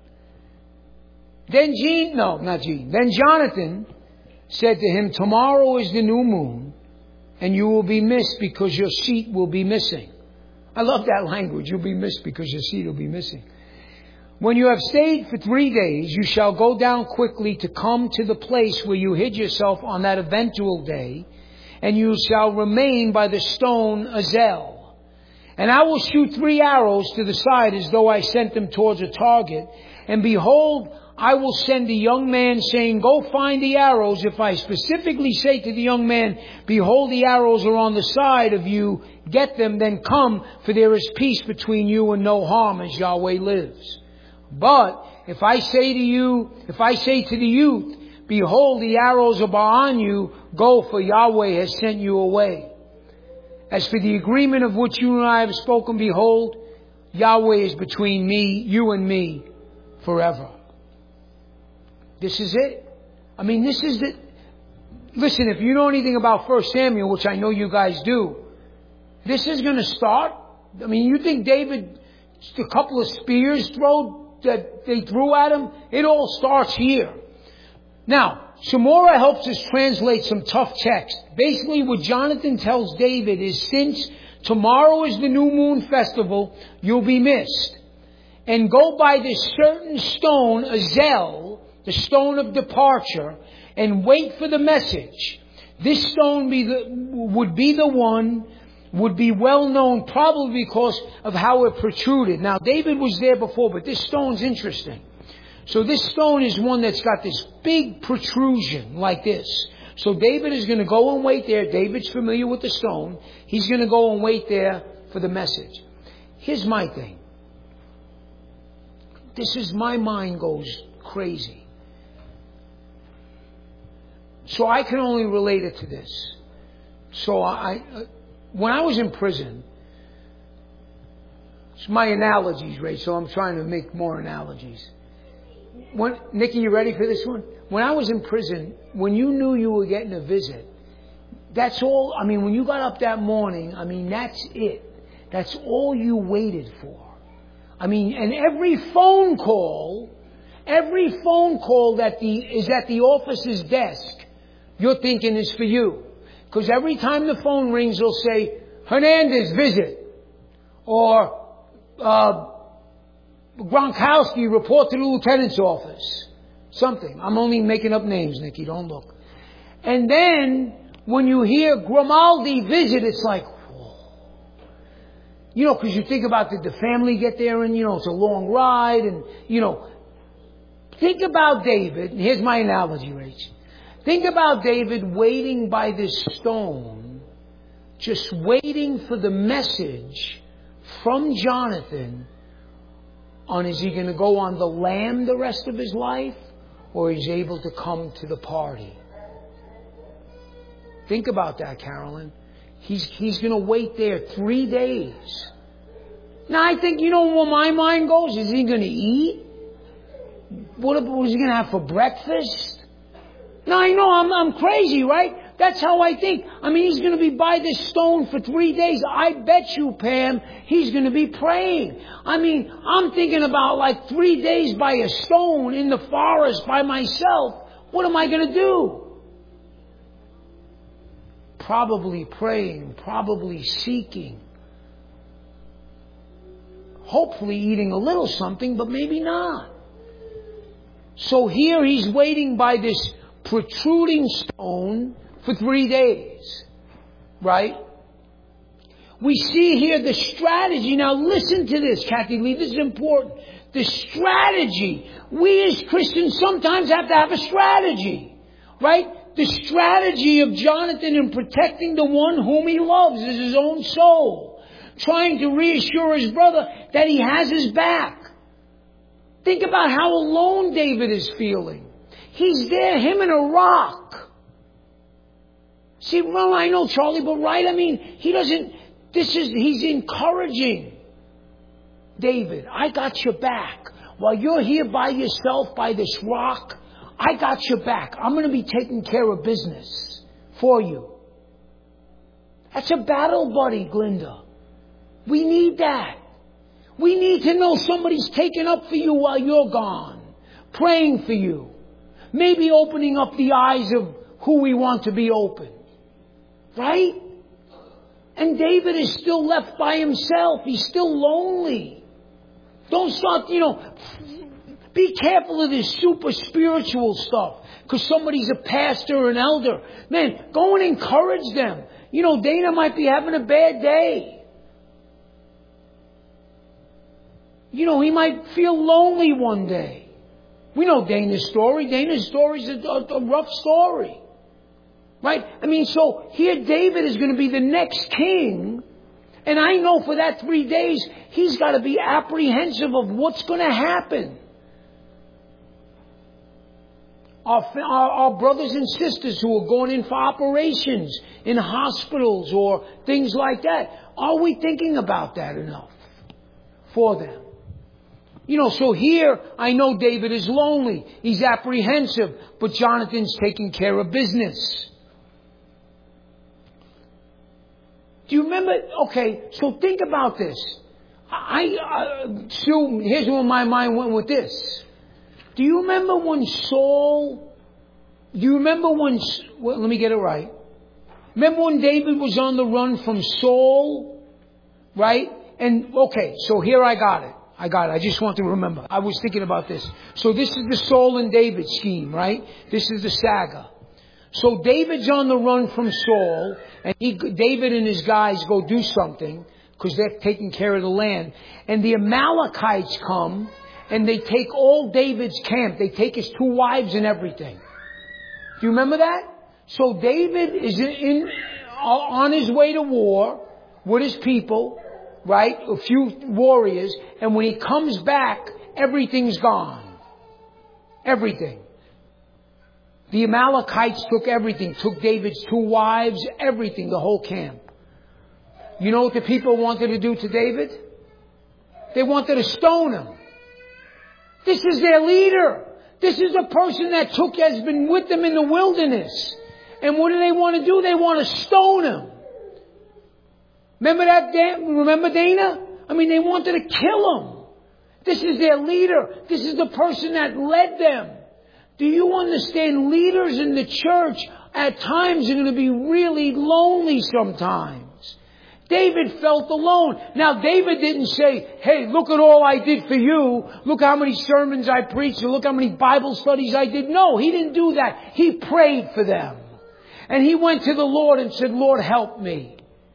Then Jonathan said to him, tomorrow is the new moon, and you will be missed because your seat will be missing. I love that language. You'll be missed because your seat will be missing. When you have stayed for 3 days, you shall go down quickly to come to the place where you hid yourself on that eventual day, and you shall remain by the stone Azel. And I will shoot 3 arrows to the side as though I sent them towards a target. And behold, I will send a young man saying, go find the arrows. If I specifically say to the young man, behold, the arrows are on the side of you, get them, then come, for there is peace between you and no harm, as Yahweh lives. But if I say to the youth, behold, the arrows are on you, go, for Yahweh has sent you away. As for the agreement of which you and I have spoken, behold, Yahweh is between me, you and me, forever. This is it. I mean, this is it. Listen, if you know anything about 1 Samuel, which I know you guys do, this is going to start. I mean, you think David, a couple of spears that they threw at him, it all starts here. Now, Samora helps us translate some tough text. Basically, what Jonathan tells David is, since tomorrow is the new moon festival, you'll be missed. And go by this certain stone, Azel, the stone of departure, and wait for the message. This stone would be well known probably because of how it protruded. Now, David was there before, but this stone's interesting. So this stone is one that's got this big protrusion like this. So David is going to go and wait there. David's familiar with the stone. He's going to go and wait there for the message. Here's my thing. My mind goes crazy. So I can only relate it to this. So when I was in prison, it's my analogies, Rachel. I'm trying to make more analogies. Nikki, you ready for this one? When I was in prison, when you knew you were getting a visit, that's all. I mean, when you got up that morning, I mean, that's it. That's all you waited for. I mean, and every phone call that is at the officer's desk, you're thinking is for you. Because every time the phone rings, they'll say, Hernandez, visit. Or, Gronkowski report to the lieutenant's office. Something. I'm only making up names, Nicky. Don't look. And then, when you hear Grimaldi visit, it's like, whoa. You know, because you think about, did the family get there? And, you know, it's a long ride. And, you know, think about David. And here's my analogy, Rach. Think about David waiting by this stone, just waiting for the message from Jonathan on, is he going to go on the lam the rest of his life, or he's able to come to the party? Think about that, Carolyn. He's going to wait there 3 days. Now, I think, you know where my mind goes? Is he going to eat? What was he going to have for breakfast? Now, I know I'm crazy, right? That's how I think. I mean, he's going to be by this stone for 3 days. I bet you, Pam, he's going to be praying. I mean, I'm thinking about like 3 days by a stone in the forest by myself. What am I going to do? Probably praying, probably seeking. Hopefully eating a little something, but maybe not. So here he's waiting by this protruding stone for 3 days. Right? We see here the strategy. Now listen to this, Kathy Lee. This is important. The strategy. We as Christians sometimes have to have a strategy. Right? The strategy of Jonathan in protecting the one whom he loves is his own soul. Trying to reassure his brother that he has his back. Think about how alone David is feeling. He's there, him and a rock. See, well, I know, Charlie, but right, I mean, he's encouraging David. I got your back. While you're here by yourself, by this rock, I got your back. I'm going to be taking care of business for you. That's a battle buddy, Glinda. We need that. We need to know somebody's taking up for you while you're gone. Praying for you. Maybe opening up the eyes of who we want to be opened. Right? And David is still left by himself. He's still lonely. Don't start, be careful of this super spiritual stuff. Because somebody's a pastor or an elder. Man, go and encourage them. Dana might be having a bad day. He might feel lonely one day. We know Dana's story. Dana's story is a rough story. Right? I mean, so here David is going to be the next king. And I know for that 3 days, he's got to be apprehensive of what's going to happen. Our brothers and sisters who are going in for operations in hospitals or things like that, are we thinking about that enough for them? So here, I know David is lonely. He's apprehensive. But Jonathan's taking care of business. Do you remember? Okay, so think about this. Sue, here's where my mind went with this. Do you remember when let me get it right. Remember when David was on the run from Saul? Right? And, okay, so here I got it. I just want to remember. I was thinking about this. So this is the Saul and David scheme, right? This is the saga. So David's on the run from Saul, and David and his guys go do something, because they're taking care of the land. And the Amalekites come, and they take all David's camp. They take his 2 wives and everything. Do you remember that? So David is on his way to war with his people. Right? A few warriors. And when he comes back, everything's gone. Everything. The Amalekites took everything. Took David's 2 wives, everything, the whole camp. You know what the people wanted to do to David? They wanted to stone him. This is their leader. This is the person that has been with them in the wilderness. And what do they want to do? They want to stone him. Remember that? Remember Dana? I mean, they wanted to kill him. This is their leader. This is the person that led them. Do you understand? Leaders in the church at times are going to be really lonely sometimes. David felt alone. Now, David didn't say, hey, look at all I did for you. Look how many sermons I preached. And look how many Bible studies I did. No, he didn't do that. He prayed for them. And he went to the Lord and said, Lord, help me.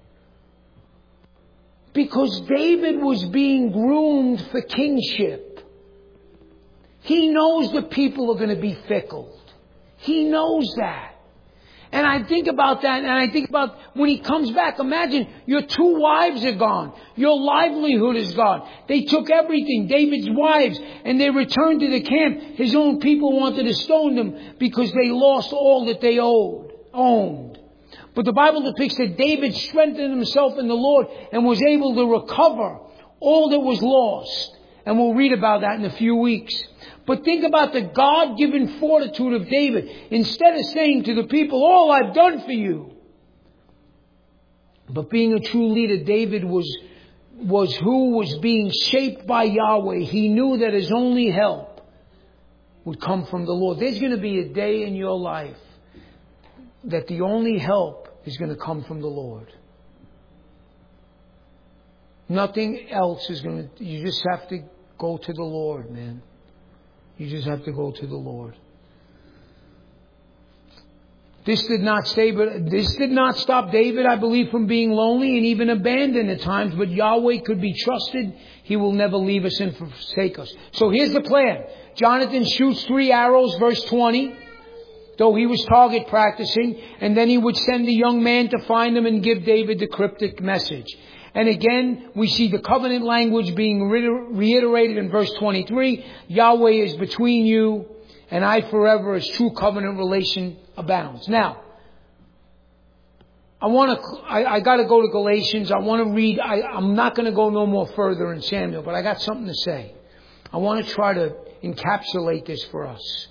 Because David was being groomed for kingship. He knows the people are going to be fickle. He knows that. And I think about that, and I think about when he comes back. Imagine your 2 wives are gone. Your livelihood is gone. They took everything, David's wives, and they returned to the camp. His own people wanted to stone them because they lost all that they owned. But the Bible depicts that David strengthened himself in the Lord and was able to recover all that was lost. And we'll read about that in a few weeks. But think about the God-given fortitude of David. Instead of saying to the people, all I've done for you. But being a true leader, David was who was being shaped by Yahweh. He knew that his only help would come from the Lord. There's going to be a day in your life that the only help is going to come from the Lord. Nothing else is going to... You just have to go to the Lord, man. You just have to go to the Lord. This did not stop David, I believe, from being lonely and even abandoned at times. But Yahweh could be trusted. He will never leave us and forsake us. So here's the plan. Jonathan shoots 3 arrows, verse 20. Though he was target practicing. And then he would send a young man to find them and give David the cryptic message. And again, we see the covenant language being reiterated in verse 23. Yahweh is between you and I forever as true covenant relation abounds. Now, I got to go to Galatians. I want to read. I'm not going to go no more further in Samuel, but I got something to say. I want to try to encapsulate this for us.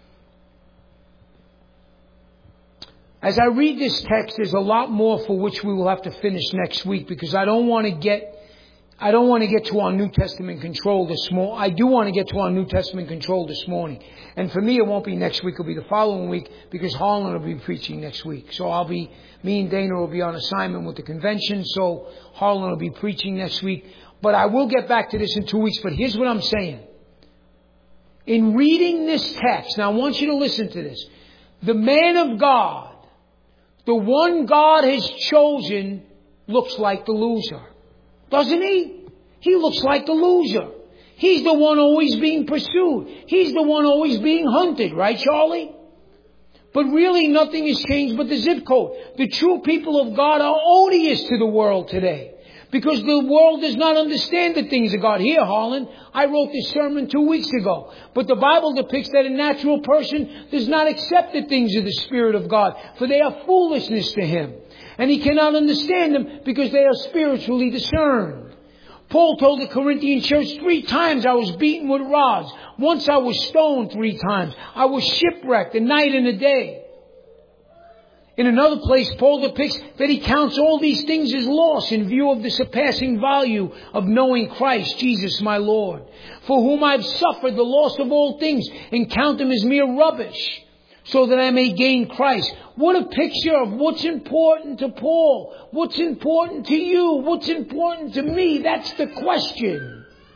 As I read this text, there's a lot more for which we will have to finish next week because I don't want to get to our New Testament control this morning. I do want to get to our New Testament control this morning. And for me, it won't be next week. It'll be the following week because Harlan will be preaching next week. So me and Dana will be on assignment with the convention. So Harlan will be preaching next week. But I will get back to this in 2 weeks. But here's what I'm saying. In reading this text, now I want you to listen to this. The man of God, the one God has chosen, looks like the loser. Doesn't he? He looks like the loser. He's the one always being pursued. He's the one always being hunted. Right, Charlie? But really nothing has changed but the zip code. The true people of God are odious to the world today. Because the world does not understand the things of God. Here, Harlan, I wrote this sermon 2 weeks ago. But the Bible depicts that a natural person does not accept the things of the Spirit of God. For they are foolishness to him. And he cannot understand them because they are spiritually discerned. Paul told the Corinthian church 3 times I was beaten with rods. Once I was stoned 3 times. I was shipwrecked a night and a day. In another place, Paul depicts that he counts all these things as loss in view of the surpassing value of knowing Christ, Jesus my Lord, for whom I've suffered the loss of all things and count them as mere rubbish, so that I may gain Christ. What a picture of what's important to Paul, what's important to you, what's important to me. That's the question.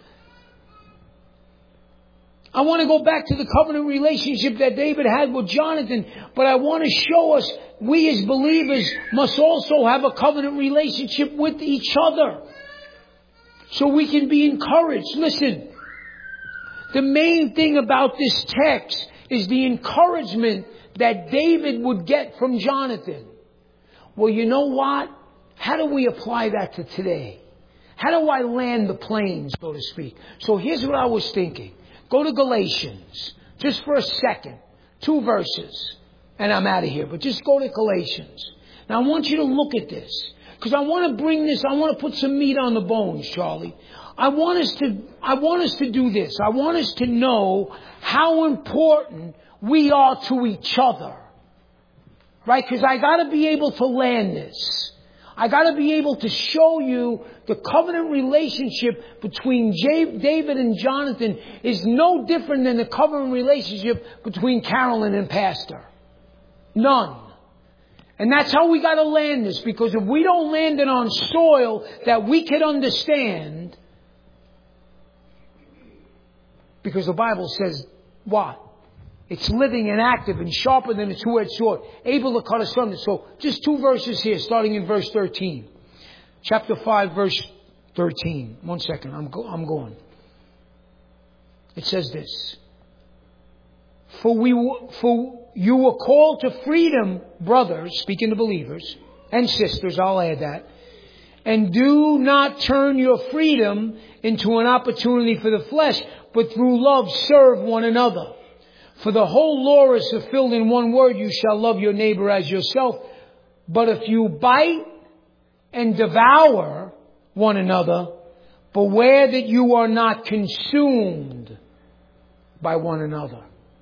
I want to go back to the covenant relationship that David had with Jonathan, but I want to show us we as believers must also have a covenant relationship with each other so we can be encouraged. Listen, the main thing about this text is the encouragement that David would get from Jonathan. Well, you know what? How do we apply that to today? How do I land the plane, so to speak? So here's what I was thinking. Go to Galatians, just for a second, 2 verses, and I'm out of here. But just go to Galatians. Now I want you to look at this, because I want to put some meat on the bones, Charlie. I want us to do this. I want us to know how important we are to each other. Right? Because I got to be able to land this. I got to be able to show you the covenant relationship between David and Jonathan is no different than the covenant relationship between Carolyn and Pastor. None. And that's how we got to land this. Because if we don't land it on soil that we can understand, because the Bible says what? It's living and active and sharper than a two-edged sword, able to cut asunder. So just 2 verses here, starting in verse 13. Chapter 5, verse 13. 1 second, I'm going. It says this. For you were called to freedom, brothers, speaking to believers, and sisters, I'll add that. And do not turn your freedom into an opportunity for the flesh, but through love serve one another. For the whole law is fulfilled in one word, you shall love your neighbor as yourself. But if you bite and devour one another, beware that you are not consumed by one another.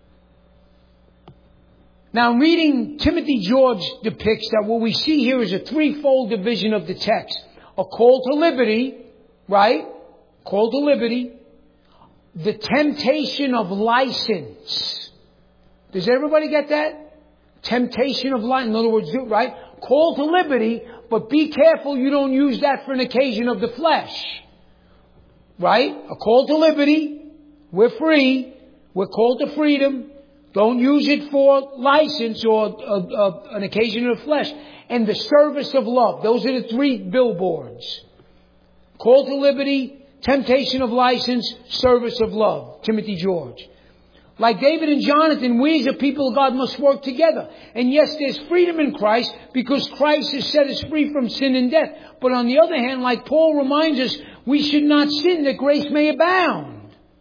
Now, reading Timothy George depicts that what we see here is a threefold division of the text. A call to liberty, right? Call to liberty. The temptation of license. Does everybody get that? Temptation of license. In other words, right? Call to liberty, but be careful you don't use that for an occasion of the flesh. Right? A call to liberty. We're free. We're called to freedom. Don't use it for license or an occasion of the flesh. And the service of love. Those are the 3 billboards. Call to liberty, temptation of license, service of love. Timothy George. Like David and Jonathan, we as a people of God must work together. And yes, there's freedom in Christ because Christ has set us free from sin and death. But on the other hand, like Paul reminds us, we should not sin that grace may abound.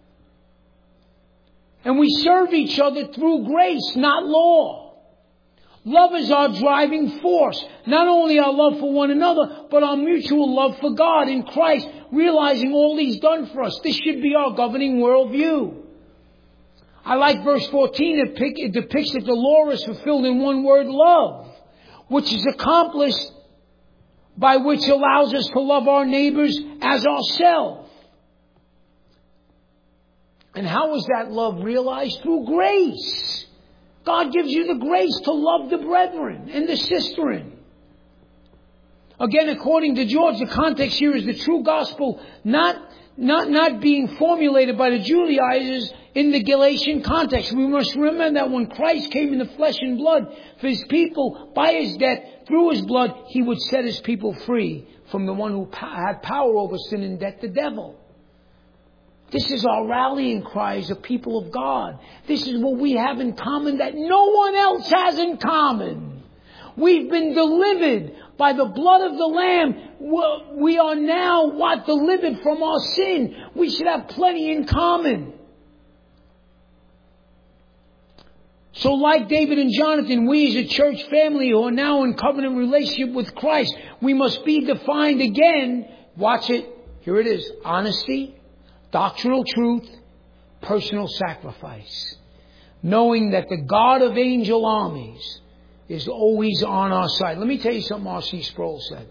And we serve each other through grace, not law. Love is our driving force. Not only our love for one another, but our mutual love for God in Christ, realizing all He's done for us. This should be our governing worldview. I like verse 14. It depicts that the law is fulfilled in one word, love, which is accomplished by which allows us to love our neighbors as ourselves. And how is that love realized? Through grace. God gives you the grace to love the brethren and the sisterin. Again, according to George, the context here is the true gospel, not being formulated by the Judaizers in the Galatian context. We must remember that when Christ came in the flesh and blood for His people, by His death, through His blood, He would set His people free from the one who had power over sin and death, the devil. This is our rallying cry as a people of God. This is what we have in common that no one else has in common. We've been delivered by the blood of the Lamb. We are now delivered from our sin. We should have plenty in common. So like David and Jonathan, we as a church family who are now in covenant relationship with Christ, we must be defined again. Watch it. Here it is. Honesty, doctrinal truth, personal sacrifice. Knowing that the God of angel armies is always on our side. Let me tell you something R.C. Sproul said.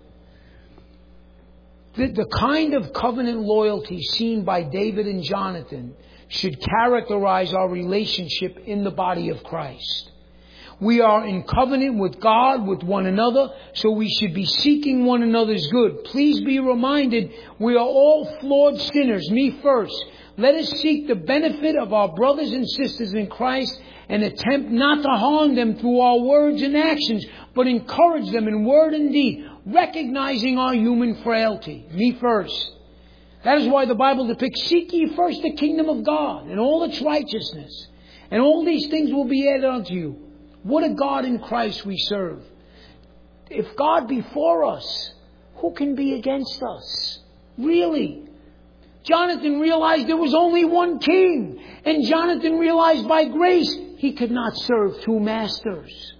The kind of covenant loyalty seen by David and Jonathan should characterize our relationship in the body of Christ. We are in covenant with God, with one another, so we should be seeking one another's good. Please be reminded, we are all flawed sinners, me first. Let us seek the benefit of our brothers and sisters in Christ and attempt not to harm them through our words and actions, but encourage them in word and deed, recognizing our human frailty. Me first. That is why the Bible depicts, seek ye first the kingdom of God and all its righteousness, and all these things will be added unto you. What a God in Christ we serve. If God be for us, who can be against us? Really? Jonathan realized there was only one king. And Jonathan realized by grace he could not serve 2 masters.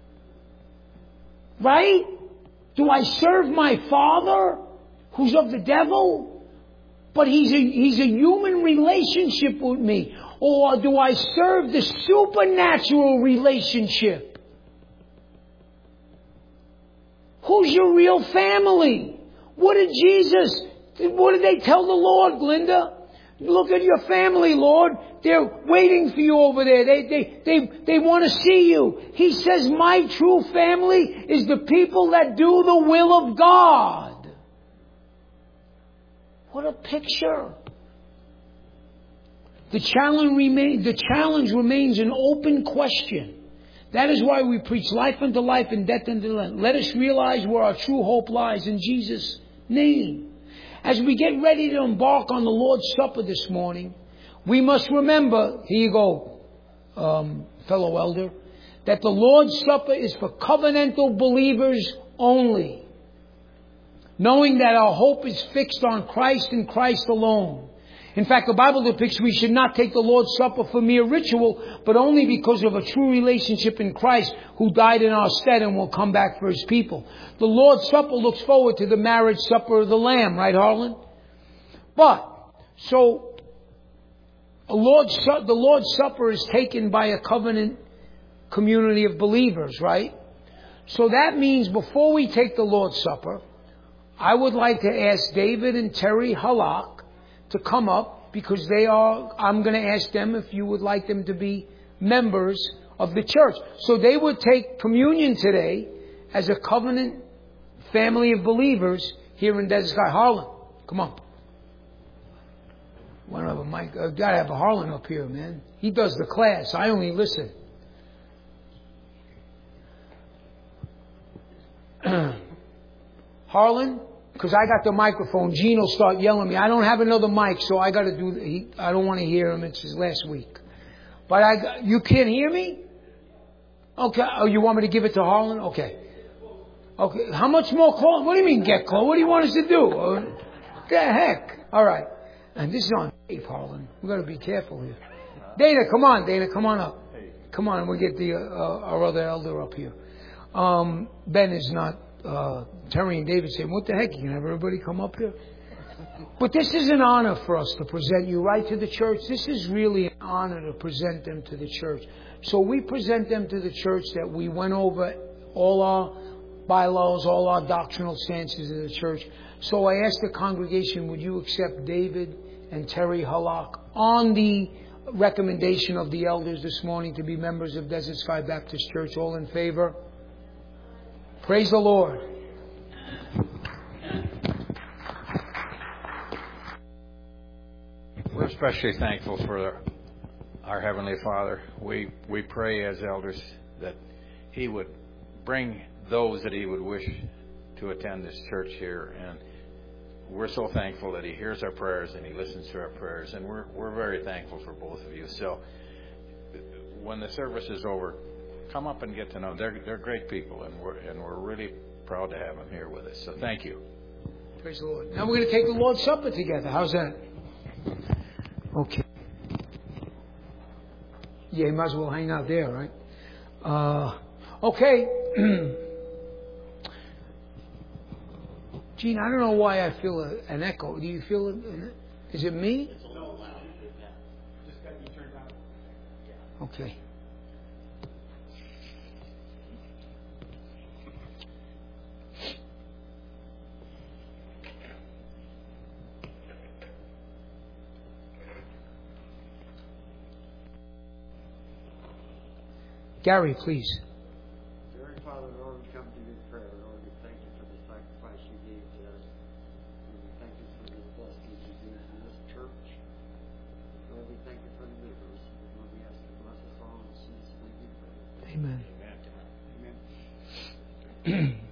Right? Do I serve my father who's of the devil? But he's a human relationship with me. Or do I serve the supernatural relationship? Who's your real family? What did they tell the Lord, Glenda? Look at your family, Lord. They're waiting for you over there. They want to see you. He says, my true family is the people that do the will of God. What a picture. The challenge remains an open question. That is why we preach life unto life and death unto death. Let us realize where our true hope lies in Jesus' name. As we get ready to embark on the Lord's Supper this morning, we must remember, here you go, fellow elder, that the Lord's Supper is for covenantal believers only. Knowing that our hope is fixed on Christ and Christ alone. In fact, the Bible depicts we should not take the Lord's Supper for mere ritual, but only because of a true relationship in Christ who died in our stead and will come back for His people. The Lord's Supper looks forward to the marriage supper of the Lamb, right, Harlan? But, so, the Lord's Supper is taken by a covenant community of believers, right? So that means before we take the Lord's Supper, I would like to ask David and Terry Halak to come up, because I'm going to ask them if you would like them to be members of the church. So they would take communion today as a covenant family of believers here in Desert Sky. Harlan, come on. I don't have a mic. I've got to have a Harlan up here, man. He does the class. I only listen. Harlan? Because I got the microphone. Gene will start yelling at me. I don't have another mic, so I got to do. I don't want to hear him. It's his last week. But you can't hear me? Okay. Oh, you want me to give it to Harlan? Okay. Okay. How much more close? What do you mean get close? What do you want us to do? What the heck? All right. And this is on tape, Harlan. We've got to be careful here. Dana, come on. Dana, come on up. Come on. We'll get our other elder up here. Ben is not. Terry and David say, what the heck, you can have everybody come up here? But this is an honor for us to present you right to the church. This is really an honor to present them to the church. So we present them to the church that we went over all our bylaws, all our doctrinal stances of the church. So I asked the congregation, would you accept David and Terry Halak on the recommendation of the elders this morning to be members of Desert Sky Baptist Church? All in favor? Praise the Lord. We're especially thankful for our Heavenly Father. We pray as elders that He would bring those that He would wish to attend this church here. And we're so thankful that He hears our prayers and He listens to our prayers. And we're very thankful for both of you. So when the service is over, come up and get to know them. They're great people, and we're really proud to have them here with us. So thank you. Praise the Lord. Now we're going to take the Lord's Supper together. How's that? Okay. Yeah, you might as well hang out there, right? Okay. Gene, I don't know why I feel an echo. Do you feel it? Is it me? It's a little loud. Just got you turned on. Okay. Gary, please. Dear Father, Lord, we come to you in prayer. Lord, we thank you for the sacrifice you gave to us. And we thank you for the blessings you do in this church. Lord, we thank you for the members. Lord, we ask you to bless us all in Jesus' name we pray. Amen. Amen.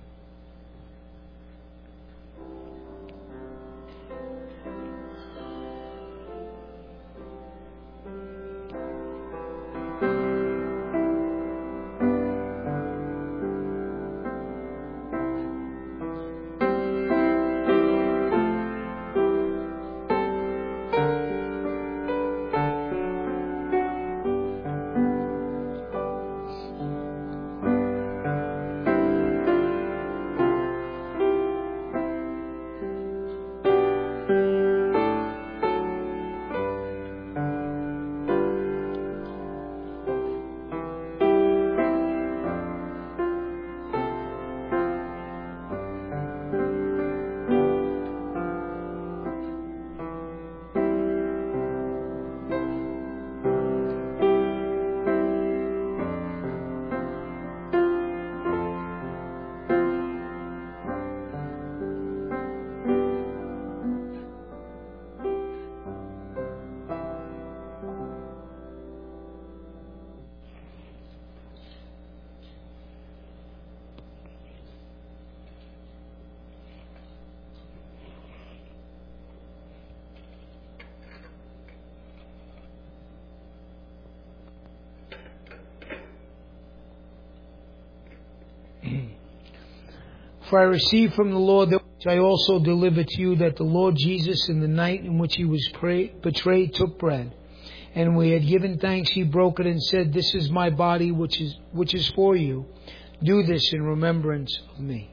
For I received from the Lord that which I also delivered to you, that the Lord Jesus, in the night in which he was betrayed, took bread. And when he had given thanks, he broke it and said, This is my body, which is for you. Do this in remembrance of me.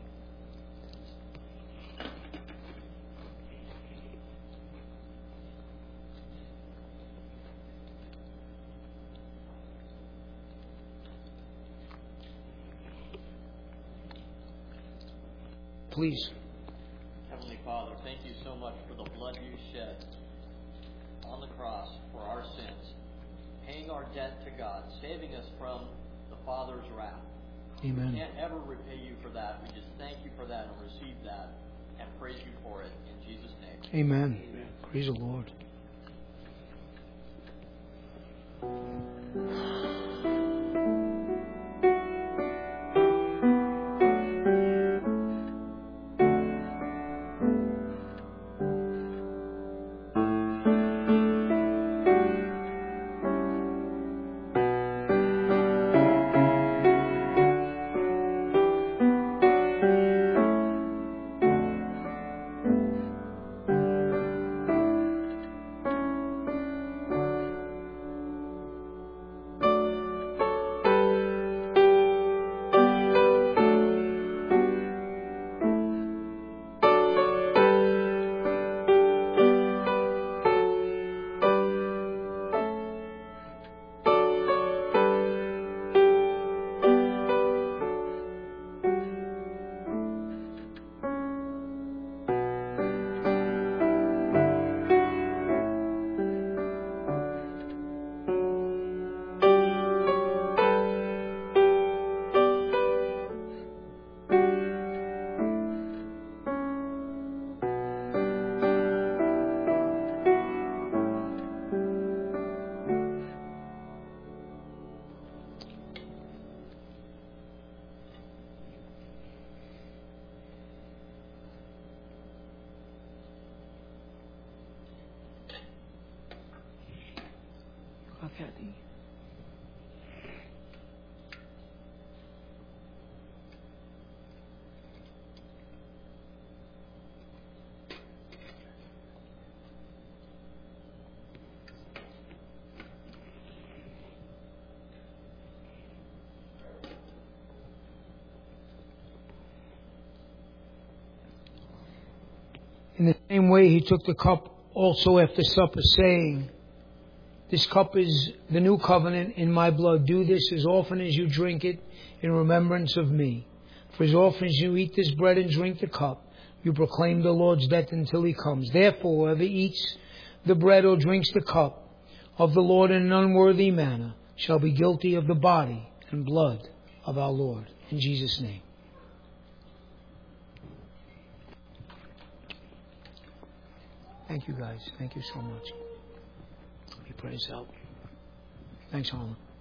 Please. Heavenly Father, thank you so much for the blood you shed on the cross for our sins, paying our debt to God, saving us from the Father's wrath. Amen. We can't ever repay you for that. We just thank you for that and receive that and praise you for it in Jesus' name. Amen. Amen. Praise the Lord. Kathy. In the same way, he took the cup also after supper, saying, This cup is the new covenant in my blood. Do this as often as you drink it in remembrance of me. For as often as you eat this bread and drink the cup, you proclaim the Lord's death until he comes. Therefore, whoever eats the bread or drinks the cup of the Lord in an unworthy manner shall be guilty of the body and blood of our Lord. In Jesus' name. Thank you, guys. Thank you so much. Be praised out. Thanks, Harlan.